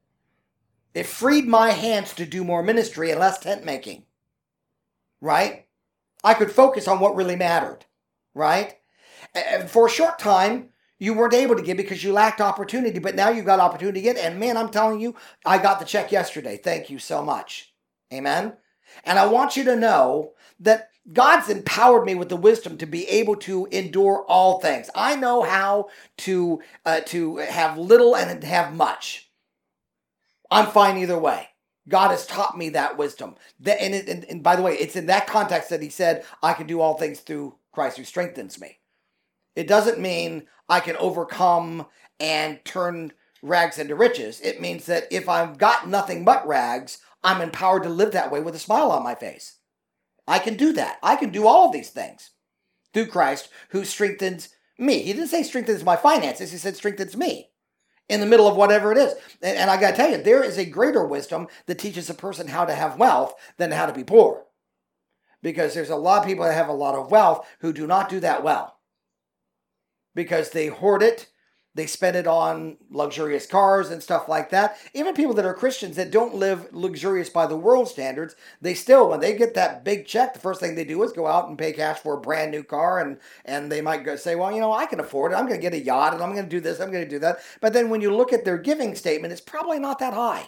It freed my hands to do more ministry and less tent making. Right? I could focus on what really mattered. Right? And for a short time, you weren't able to give because you lacked opportunity, but now you've got opportunity again. And man, I'm telling you, I got the check yesterday. Thank you so much. Amen? And I want you to know that God's empowered me with the wisdom to be able to endure all things. I know how to have little and have much. I'm fine either way. God has taught me that wisdom. And by the way, it's in that context that he said, I can do all things through Christ who strengthens me. It doesn't mean I can overcome and turn rags into riches. It means that if I've got nothing but rags, I'm empowered to live that way with a smile on my face. I can do that. I can do all of these things through Christ who strengthens me. He didn't say strengthens my finances. He said strengthens me in the middle of whatever it is. And I got to tell you, there is a greater wisdom that teaches a person how to have wealth than how to be poor. Because there's a lot of people that have a lot of wealth who do not do that well. Because they hoard it. They spend it on luxurious cars and stuff like that. Even people that are Christians that don't live luxurious by the world standards, they still, when they get that big check, the first thing they do is go out and pay cash for a brand new car. And they might go say, well, you know, I can afford it. I'm going to get a yacht and I'm going to do this. I'm going to do that. But then when you look at their giving statement, it's probably not that high.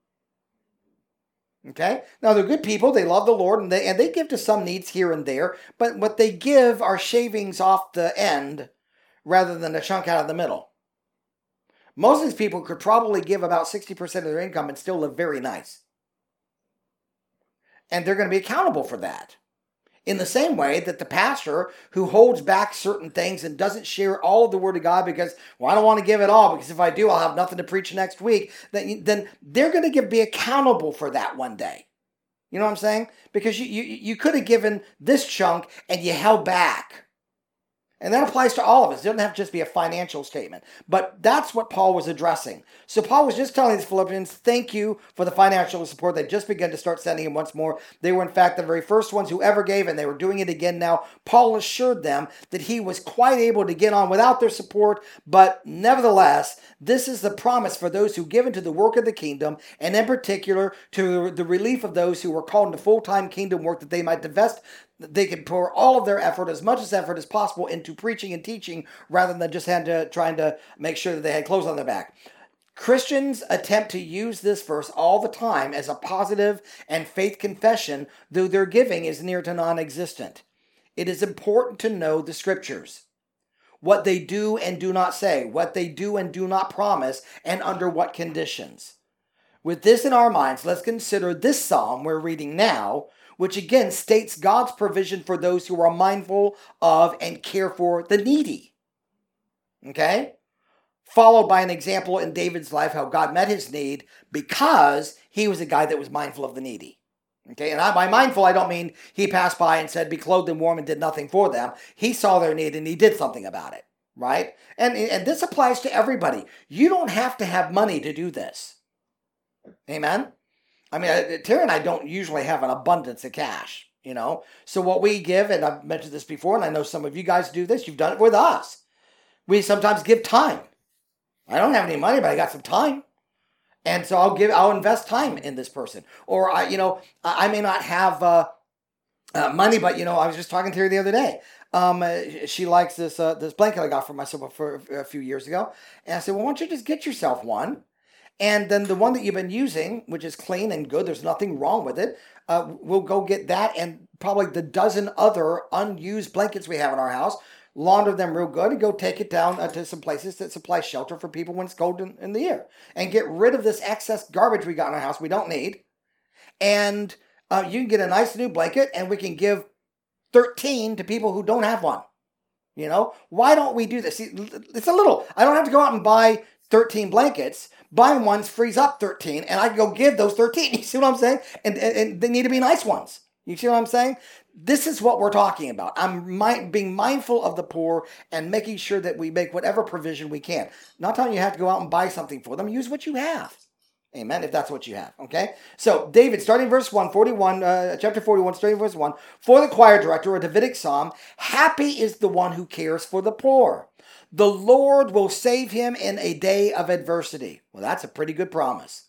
Okay? Now, they're good people. They love the Lord and they give to some needs here and there. But what they give are shavings off the end rather than a chunk out of the middle. Most of these people could probably give about 60% of their income and still live very nice. And they're going to be accountable for that. In the same way that the pastor who holds back certain things and doesn't share all of the Word of God because, well, I don't want to give it all because if I do, I'll have nothing to preach next week, then they're going to be accountable for that one day. You know what I'm saying? Because you could have given this chunk and you held back. And that applies to all of us. It doesn't have to just be a financial statement. But that's what Paul was addressing. So Paul was just telling these Philippians, thank you for the financial support. They just began to start sending him once more. They were, in fact, the very first ones who ever gave, and they were doing it again now. Paul assured them that he was quite able to get on without their support. But nevertheless, this is the promise for those who give into the work of the kingdom, and in particular to the relief of those who were called into full-time kingdom work, that they might they could pour all of their effort, as much effort as possible, into preaching and teaching rather than just trying to make sure that they had clothes on their back. Christians attempt to use this verse all the time as a positive and faith confession, though their giving is near to non-existent. It is important to know the scriptures, what they do and do not say, what they do and do not promise, and under what conditions. With this in our minds, let's consider this psalm we're reading now, which again states God's provision for those who are mindful of and care for the needy. Okay? Followed by an example in David's life, how God met his need because he was a guy that was mindful of the needy. Okay? And by mindful, I don't mean he passed by and said, be clothed and warm and did nothing for them. He saw their need and he did something about it. Right? And this applies to everybody. You don't have to have money to do this. Amen? I mean, Terry and I don't usually have an abundance of cash, you know. So what we give, and I've mentioned this before, and I know some of you guys do this, you've done it with us. We sometimes give time. I don't have any money, but I got some time. And so I'll invest time in this person. Or, I may not have money, but, I was just talking to her the other day. She likes this blanket I got for myself for a few years ago. And I said, well, why don't you just get yourself one? And then the one that you've been using, which is clean and good, there's nothing wrong with it, we'll go get that and probably the dozen other unused blankets we have in our house, launder them real good, and go take it down to some places that supply shelter for people when it's cold in the year. And get rid of this excess garbage we got in our house we don't need. And you can get a nice new blanket, and we can give 13 to people who don't have one. Why don't we do this? See, it's a little, I don't have to go out and buy 13 blankets. Buying ones frees up 13, and I can go give those 13. You see what I'm saying? And they need to be nice ones. You see what I'm saying? This is what we're talking about. I'm being mindful of the poor and making sure that we make whatever provision we can. Not telling you have to go out and buy something for them. Use what you have. Amen, if that's what you have, okay? So, David, starting verse 1, chapter 41, starting verse 1, for the choir director, a Davidic psalm, happy is the one who cares for the poor. The Lord will save him in a day of adversity. Well, that's a pretty good promise.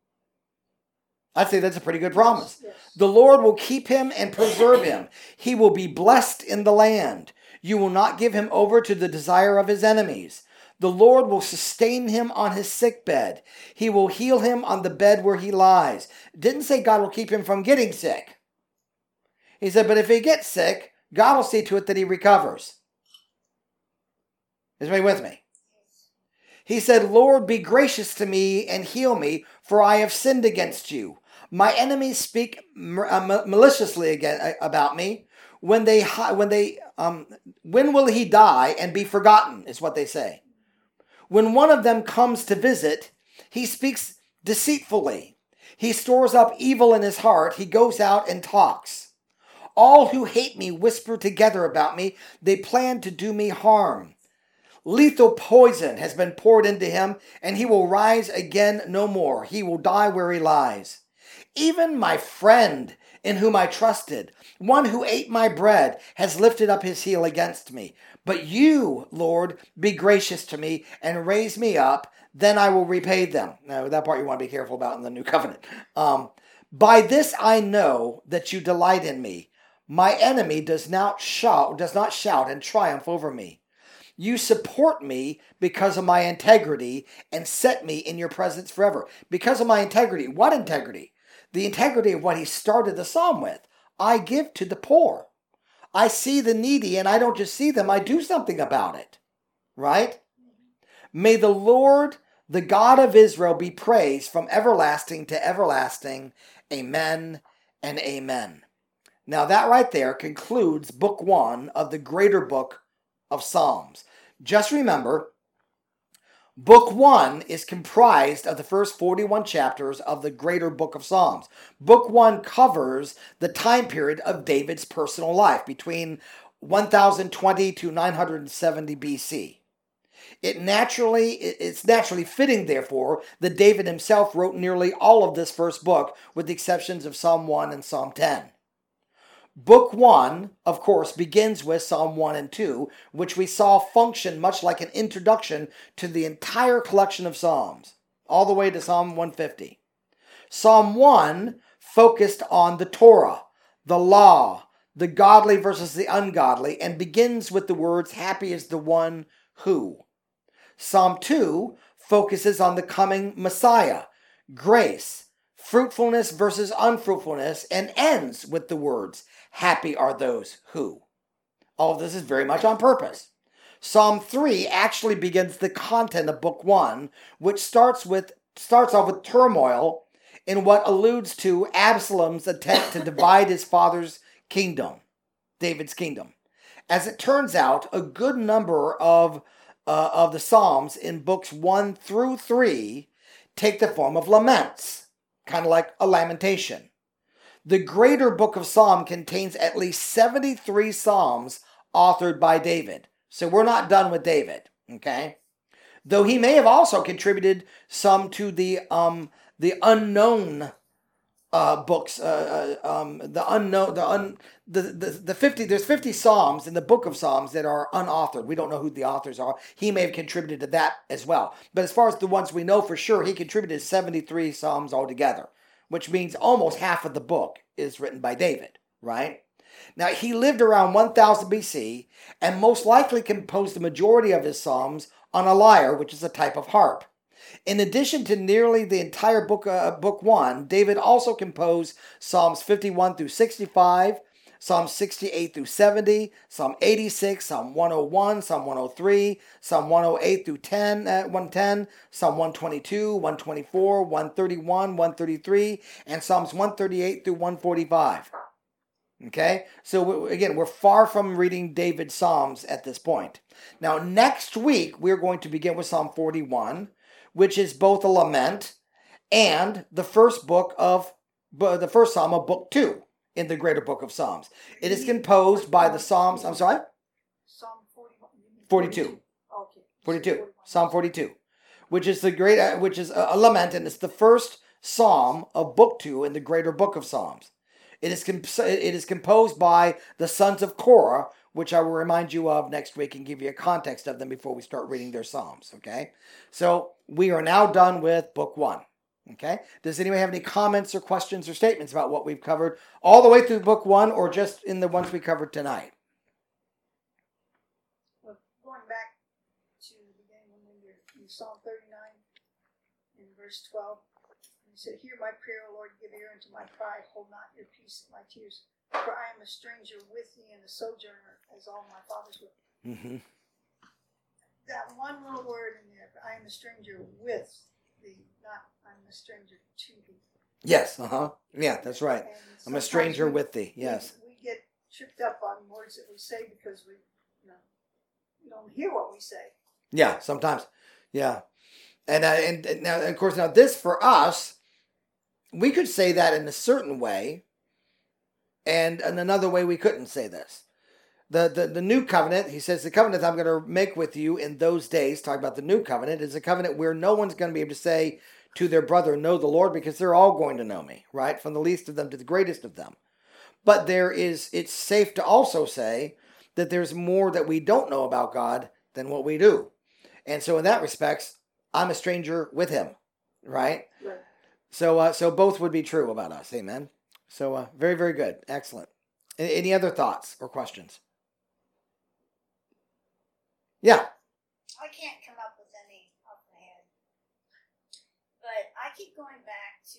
I'd say that's a pretty good promise. Yes. The Lord will keep him and preserve him. He will be blessed in the land. You will not give him over to the desire of his enemies. The Lord will sustain him on his sickbed. He will heal him on the bed where he lies. It didn't say God will keep him from getting sick. He said, but if he gets sick, God will see to it that he recovers. Is anybody with me? He said, Lord, be gracious to me and heal me, for I have sinned against you. My enemies speak maliciously about me. When will he die and be forgotten, is what they say. When one of them comes to visit, he speaks deceitfully. He stores up evil in his heart. He goes out and talks. All who hate me whisper together about me. They plan to do me harm. Lethal poison has been poured into him, and he will rise again no more. He will die where he lies. Even my friend, in whom I trusted, one who ate my bread, has lifted up his heel against me. But you, Lord, be gracious to me and raise me up, then I will repay them. Now, that part you want to be careful about in the New Covenant. By this I know that you delight in me. My enemy does not shout and triumph over me. You support me because of my integrity and set me in your presence forever. Because of my integrity. What integrity? The integrity of what he started the psalm with. I give to the poor. I see the needy, and I don't just see them, I do something about it. Right? May the Lord, the God of Israel, be praised from everlasting to everlasting. Amen and amen. Now that right there concludes book 1 of the greater book of Psalms. Just remember, book 1 is comprised of the first 41 chapters of the greater book of Psalms. Book 1 covers the time period of David's personal life between 1020 to 970 BC. It's naturally fitting, therefore, that David himself wrote nearly all of this first book, with the exceptions of Psalm 1 and Psalm 10. Book 1, of course, begins with Psalm 1 and 2, which we saw function much like an introduction to the entire collection of Psalms, all the way to Psalm 150. Psalm 1 focused on the Torah, the law, the godly versus the ungodly, and begins with the words, "Happy is the one who." Psalm 2 focuses on the coming Messiah, grace, fruitfulness versus unfruitfulness, and ends with the words, "Happy are those who." All of this is very much on purpose. Psalm 3 actually begins the content of book 1, which starts off with turmoil in what alludes to Absalom's attempt to divide his father's kingdom, David's kingdom. As it turns out, a good number of the Psalms in books 1 through 3 take the form of laments, kind of like a lamentation. The greater book of Psalm contains at least 73 Psalms authored by David. So we're not done with David, okay? Though he may have also contributed some to the unknown books, there's 50 Psalms in the book of Psalms that are unauthored. We don't know who the authors are. He may have contributed to that as well. But as far as the ones we know for sure, he contributed 73 Psalms altogether, which means almost half of the book is written by David, right? Now, he lived around 1000 BC and most likely composed the majority of his Psalms on a lyre, which is a type of harp. In addition to nearly the entire book 1, David also composed Psalms 51 through 65, Psalms 68 through 70, Psalm 86, Psalm 101, Psalm 103, Psalm 108 through 110, Psalm 122, 124, 131, 133, and Psalms 138 through 145. Okay, so again, we're far from reading David's Psalms at this point. Now, next week, we're going to begin with Psalm 41, which is both a lament and the first Psalm of book 2 in the greater book of Psalms. It is composed by the Psalms, I'm sorry? Psalm 41. 42. Okay. 42. Psalm 42, which is which is a lament, and it's the first Psalm of book 2 in the greater book of Psalms. It is composed by the sons of Korah, which I will remind you of next week and give you a context of them before we start reading their Psalms, okay? So we are now done with book 1, okay? Does anyone have any comments or questions or statements about what we've covered all the way through book 1 or just in the ones we covered tonight? Well, going back to the beginning when we were in Psalm 39 in verse 12, he said, "Hear my prayer, O Lord, give ear unto my cry, hold not your peace in my tears. For I am a stranger with thee and a sojourner, as all my fathers were." Mm-hmm. That one little word in there, I am a stranger with thee, not I'm a stranger to thee. Yes, yeah, that's right. And I'm a stranger sometimes with thee, yes. We get tripped up on words that we say because we don't hear what we say. Yeah, sometimes, yeah. And now, of course, now this for us, we could say that in a certain way, and in another way we couldn't say this. The new covenant, he says, the covenant I'm going to make with you in those days, talking about the new covenant, is a covenant where no one's going to be able to say to their brother, know the Lord, because they're all going to know me, right? From the least of them to the greatest of them. But it's safe to also say that there's more that we don't know about God than what we do. And so in that respects, I'm a stranger with him, right? Right. So both would be true about us. Amen. So very, very good. Excellent. Any other thoughts or questions? Yeah. I can't come up with any off my head. But I keep going back to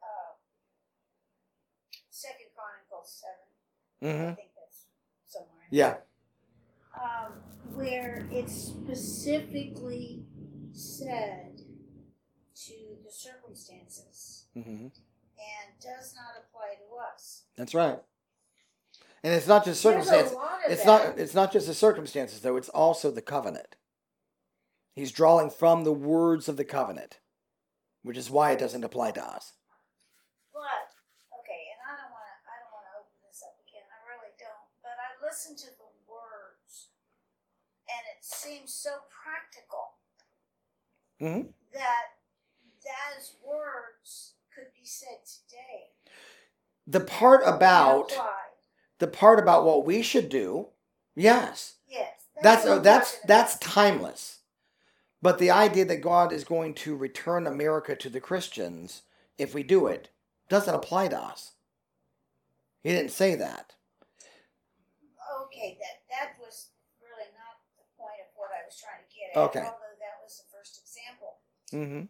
2 Chronicles 7. Mm-hmm. I think that's somewhere. Yeah. Where it specifically said to the circumstances Mm-hmm. and does not apply to us. That's right. And it's not just There's a circumstances. lot of It's that. not just the circumstances though, it's also the covenant. He's drawing from the words of the covenant, which is why it doesn't apply to us. But okay, and I don't want to open this up again. I really don't. But I listen to the words, and it seems so practical Mhm. that those words could be said today. The part and about applied. what we should do, yes. Yes, That's what I'm that's talking that's about. timeless. But the idea that God is going to return America to the Christians if we do it doesn't apply to us. He didn't say that. Okay, that was really not the point of what I was trying to get at. Okay. Although that was the first example. Mm-hmm.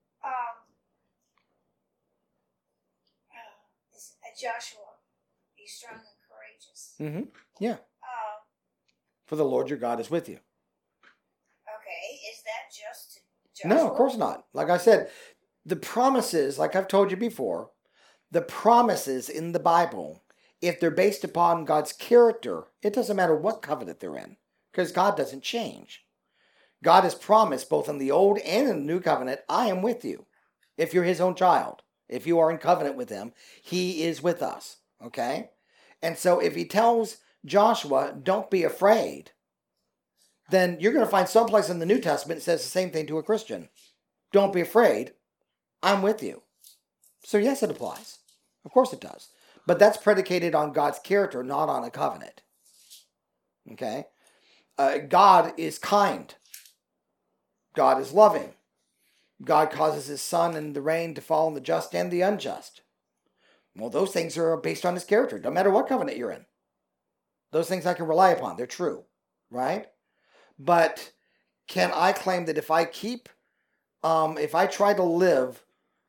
Joshua, be strong and courageous. Mm-hmm. Yeah. Um, For the Lord your God is with you. okay, is that just to Joshua? No, of course not. Like I said, the promises, like I've told you before, the promises in the Bible, if they're based upon God's character, it doesn't matter what covenant they're in, because God doesn't change. God has promised both in the Old and in the New Covenant, I am with you. If you're his own child, if you are in covenant with him, he is with us. Okay? And so if he tells Joshua, don't be afraid, then you're going to find someplace in the New Testament that says the same thing to a Christian. Don't be afraid. I'm with you. So yes, it applies. Of course it does. But that's predicated on God's character, not on a covenant. Okay? God is kind. God is loving. God causes his sun and the rain to fall on the just and the unjust. Well, those things are based on his character. No matter what covenant you're in. Those things I can rely upon. They're true. Right? But can I claim that if I try to live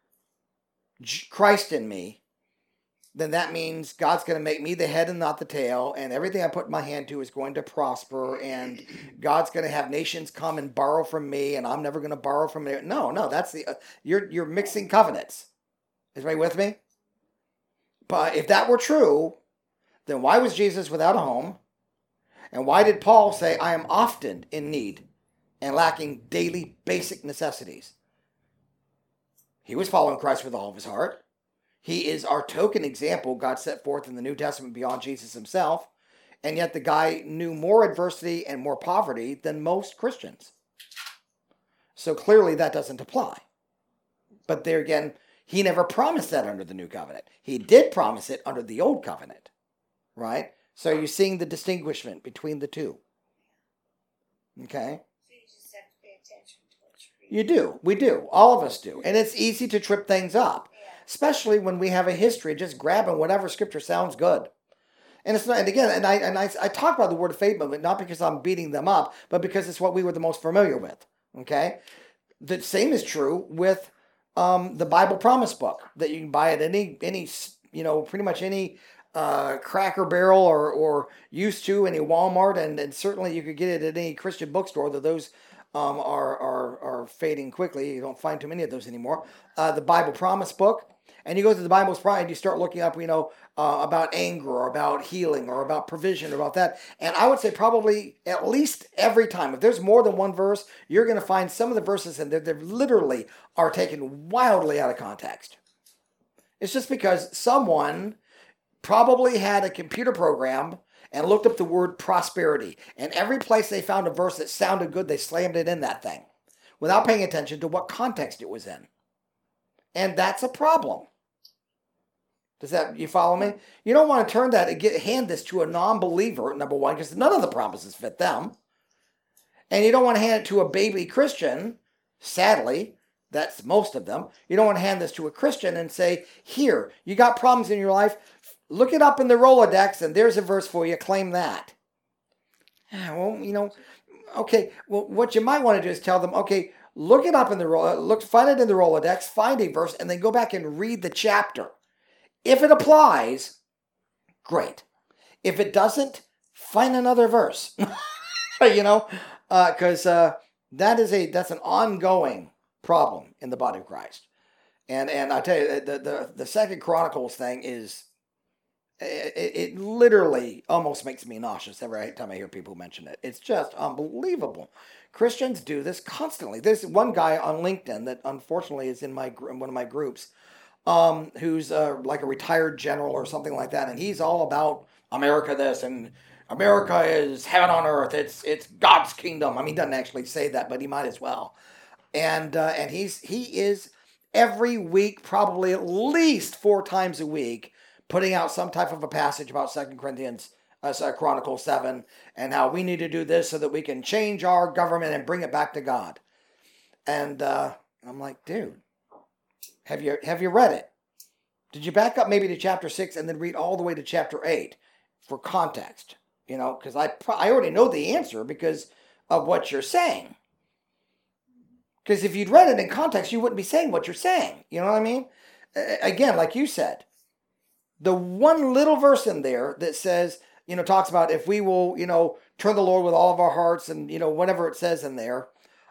Christ in me, then that means God's going to make me the head and not the tail, and everything I put my hand to is going to prosper, and God's going to have nations come and borrow from me, and I'm never going to borrow from it. No, that's you're mixing covenants. Is everybody with me? But if that were true, then why was Jesus without a home? And why did Paul say, I am often in need and lacking daily basic necessities? He was following Christ with all of his heart. He is our token example God set forth in the New Testament beyond Jesus himself. And yet the guy knew more adversity and more poverty than most Christians. So clearly that doesn't apply. But there again, he never promised that under the New Covenant. He did promise it under the Old Covenant. Right? So you're seeing the distinguishment between the two. Okay? So you just have to pay attention to what you're reading. You do. We do. All of us do. And it's easy to trip things up. Yeah. Especially when we have a history of just grabbing whatever scripture sounds good. And it's not, and again, and I talk about the Word of Faith movement, not because I'm beating them up, but because it's what we were the most familiar with. Okay? The same is true with the Bible Promise Book that you can buy at any pretty much any Cracker Barrel or used to any Walmart, and certainly you could get it at any Christian bookstore, though those are fading quickly. You don't find too many of those anymore. The Bible Promise Book. And you go to the Bible's Pride and you start looking up, about anger or about healing or about provision or about that. And I would say probably at least every time, if there's more than one verse, you're going to find some of the verses in there that literally are taken wildly out of context. It's just because someone probably had a computer program and looked up the word prosperity. And every place they found a verse that sounded good, they slammed it in that thing without paying attention to what context it was in. And that's a problem. You follow me? You don't want to turn that and hand this to a non-believer, number one, because none of the promises fit them. And you don't want to hand it to a baby Christian, sadly, that's most of them. You don't want to hand this to a Christian and say, here, you got problems in your life, look it up in the Rolodex and there's a verse for you, claim that. Well, okay, well, what you might want to do is tell them, okay, look it up in the find it in the Rolodex, find a verse, and then go back and read the chapter. If it applies, great. If it doesn't, find another verse. Because that's an ongoing problem in the body of Christ. And I tell you, the Second Chronicles thing is It literally almost makes me nauseous every time I hear people mention it. It's just unbelievable. Christians do this constantly. There's one guy on LinkedIn that unfortunately is in one of my groups, who's like a retired general or something like that, and he's all about America this and America is heaven on earth. It's God's kingdom. I mean, he doesn't actually say that, but he might as well. And he is every week, probably at least 4 times a week, putting out some type of a passage about 2 Corinthians, Chronicles 7, and how we need to do this so that we can change our government and bring it back to God. And I'm like, dude, have you read it? Did you back up maybe to chapter 6 and then read all the way to chapter 8 for context? You know, because I already know the answer because of what you're saying. Because if you'd read it in context, you wouldn't be saying what you're saying. You know what I mean? Again, like you said, the one little verse in there that says, talks about if we will, turn to the Lord with all of our hearts and, whatever it says in there.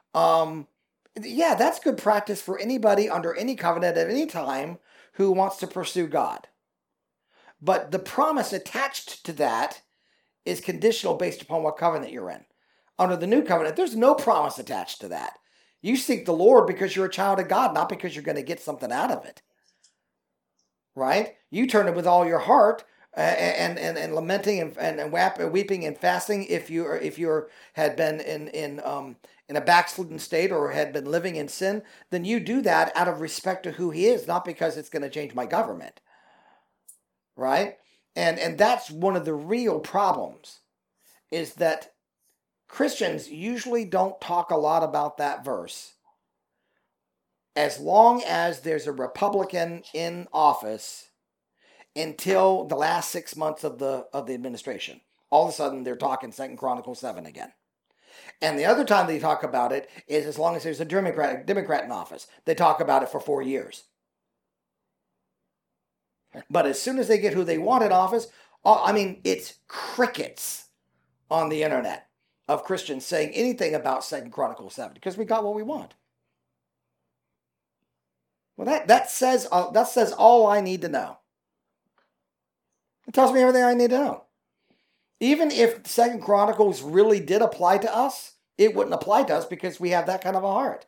Yeah, that's good practice for anybody under any covenant at any time who wants to pursue God. But the promise attached to that is conditional based upon what covenant you're in. Under the new covenant, there's no promise attached to that. You seek the Lord because you're a child of God, not because you're going to get something out of it. Right? You turn it with all your heart and lamenting and weeping and fasting if you had been in a backslidden state or had been living in sin, then you do that out of respect to who he is, not because it's going to change my government. Right? And that's one of the real problems, is that Christians usually don't talk a lot about that verse as long as there's a Republican in office until the last 6 months of the administration. All of a sudden, they're talking 2 Chronicles 7 again. And the other time they talk about it is as long as there's a Democrat in office. They talk about it for 4 years. But as soon as they get who they want in office, it's crickets on the internet of Christians saying anything about 2 Chronicles 7 because we got what we want. Well, that says all I need to know. It tells me everything I need to know. Even if 2 Chronicles really did apply to us, it wouldn't apply to us because we have that kind of a heart.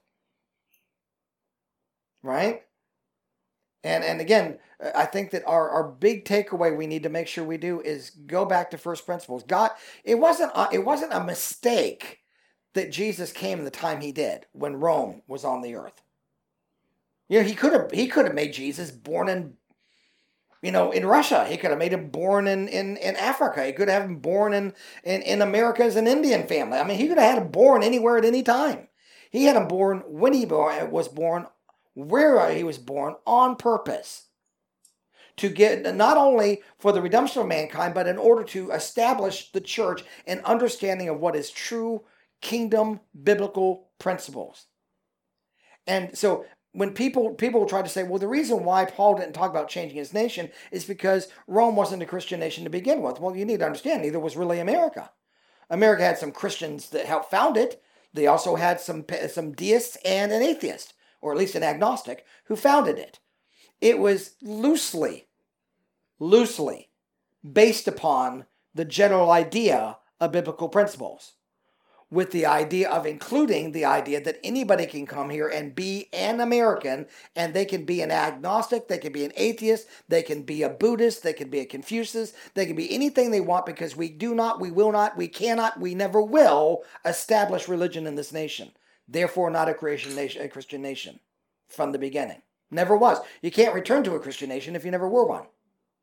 Right? And again, I think that our big takeaway we need to make sure we do is go back to first principles. God, it wasn't a mistake that Jesus came the time he did when Rome was on the earth. He could have made Jesus born in Russia. He could have made him born in Africa. He could have him born in America as an Indian family. I mean, he could have had him born anywhere at any time. He had him born when he was born, where he was born, on purpose. To get, not only for the redemption of mankind, but in order to establish the church and understanding of what is true kingdom biblical principles. And so when people try to say, well, the reason why Paul didn't talk about changing his nation is because Rome wasn't a Christian nation to begin with. Well, you need to understand, neither was really America. America had some Christians that helped found it. They also had some deists and an atheist, or at least an agnostic, who founded it. It was loosely based upon the general idea of biblical principles, with the idea of including the idea that anybody can come here and be an American, and they can be an agnostic, they can be an atheist, they can be a Buddhist, they can be a Confucius, they can be anything they want, because we do not, we will not, we cannot, we never will establish religion in this nation. Therefore, not a Christian nation from the beginning. Never was. You can't return to a Christian nation if you never were one.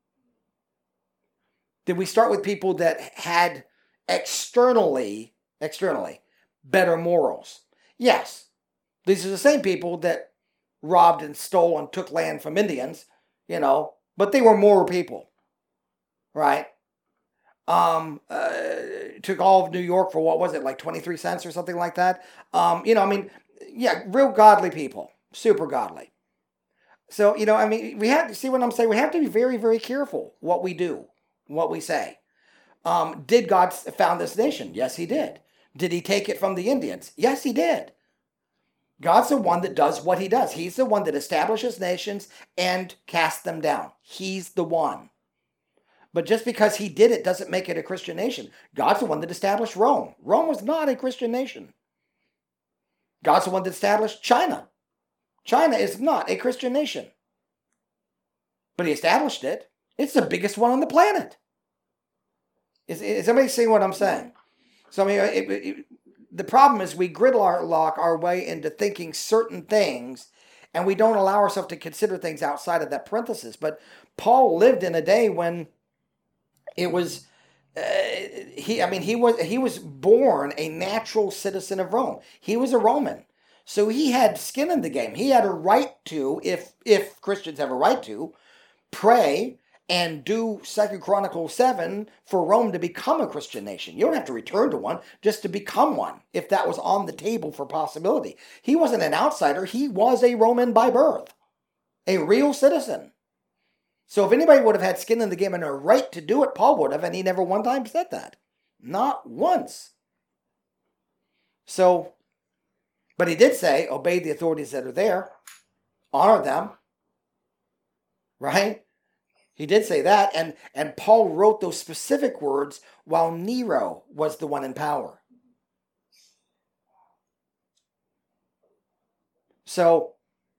Did we start with people that had externally better morals? Yes. These are the same people that robbed and stole and took land from Indians, but they were moral people, right? Took all of New York for, what was it, like 23 cents or something like that? Real godly people, super godly. So, we have to see what I'm saying. We have to be very, very careful what we do, what we say. Did God found this nation? Yes, he did. Did he take it from the Indians? Yes, he did. God's the one that does what he does. He's the one that establishes nations and casts them down. He's the one. But just because he did it doesn't make it a Christian nation. God's the one that established Rome. Rome was not a Christian nation. God's the one that established China. China is not a Christian nation. But he established it. It's the biggest one on the planet. Is everybody seeing what I'm saying? So, I mean, the problem is we gridlock our way into thinking certain things, and we don't allow ourselves to consider things outside of that parenthesis. But Paul lived in a day when it was, he was born a natural citizen of Rome. He was a Roman. So he had skin in the game. He had a right to, if Christians have a right to, pray and do 2 Chronicles 7 for Rome to become a Christian nation. You don't have to return to one, just to become one, if that was on the table for possibility. He wasn't an outsider. He was a Roman by birth, a real citizen. So if anybody would have had skin in the game and a right to do it, Paul would have, and he never one time said that. Not once. So, but he did say, obey the authorities that are there, honor them, right? He did say that, and Paul wrote those specific words while Nero was the one in power. So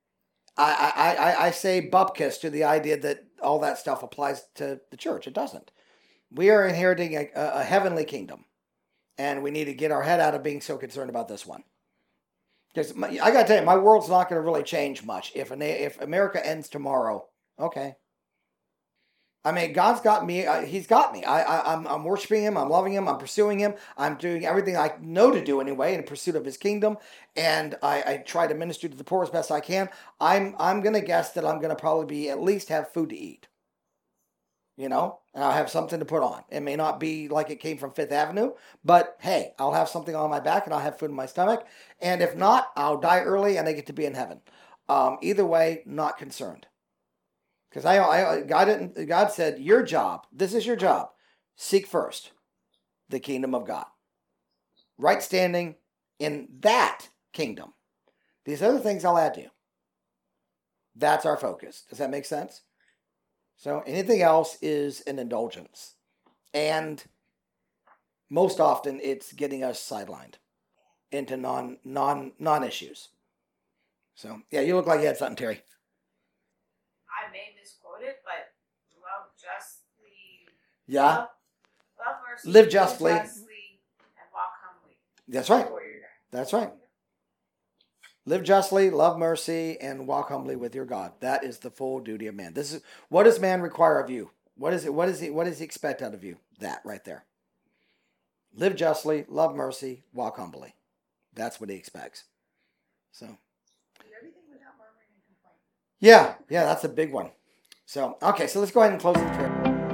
I say bupkis to the idea that all that stuff applies to the church. It doesn't. We are inheriting a heavenly kingdom, and we need to get our head out of being so concerned about this one. Because I got to tell you, my world's not going to really change much if America ends tomorrow. Okay. I mean, God's got me. He's got me. I'm worshiping Him. I'm loving Him. I'm pursuing Him. I'm doing everything I know to do anyway in pursuit of His kingdom. And I try to minister to the poor as best I can. I'm going to guess that I'm going to probably be at least have food to eat. You know, and I'll have something to put on. It may not be like it came from Fifth Avenue, but hey, I'll have something on my back and I'll have food in my stomach. And if not, I'll die early and I get to be in heaven. Either way, not concerned. Because God said, your job, this is your job. Seek first the kingdom of God. Right standing in that kingdom. These other things I'll add to you. That's our focus. Does that make sense? So anything else is an indulgence. And most often it's getting us sidelined into non-issues. So yeah, you look like you had something, Terry. I may misquote it, but love justly. Yeah. Love mercy. Live justly. And walk humbly. That's right. That's right. Live justly, love mercy, and walk humbly with your God. That is the full duty of man. This is what does man require of you? What does he expect out of you? That right there. Live justly, love mercy, walk humbly. That's what he expects. So. Everything without murmuring and complaining. Yeah, that's a big one. So, okay, so let's go ahead and close the prayer.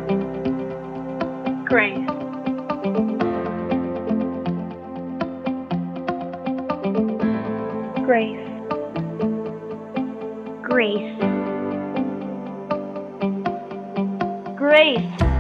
Grace. Grace. Grace. Grace.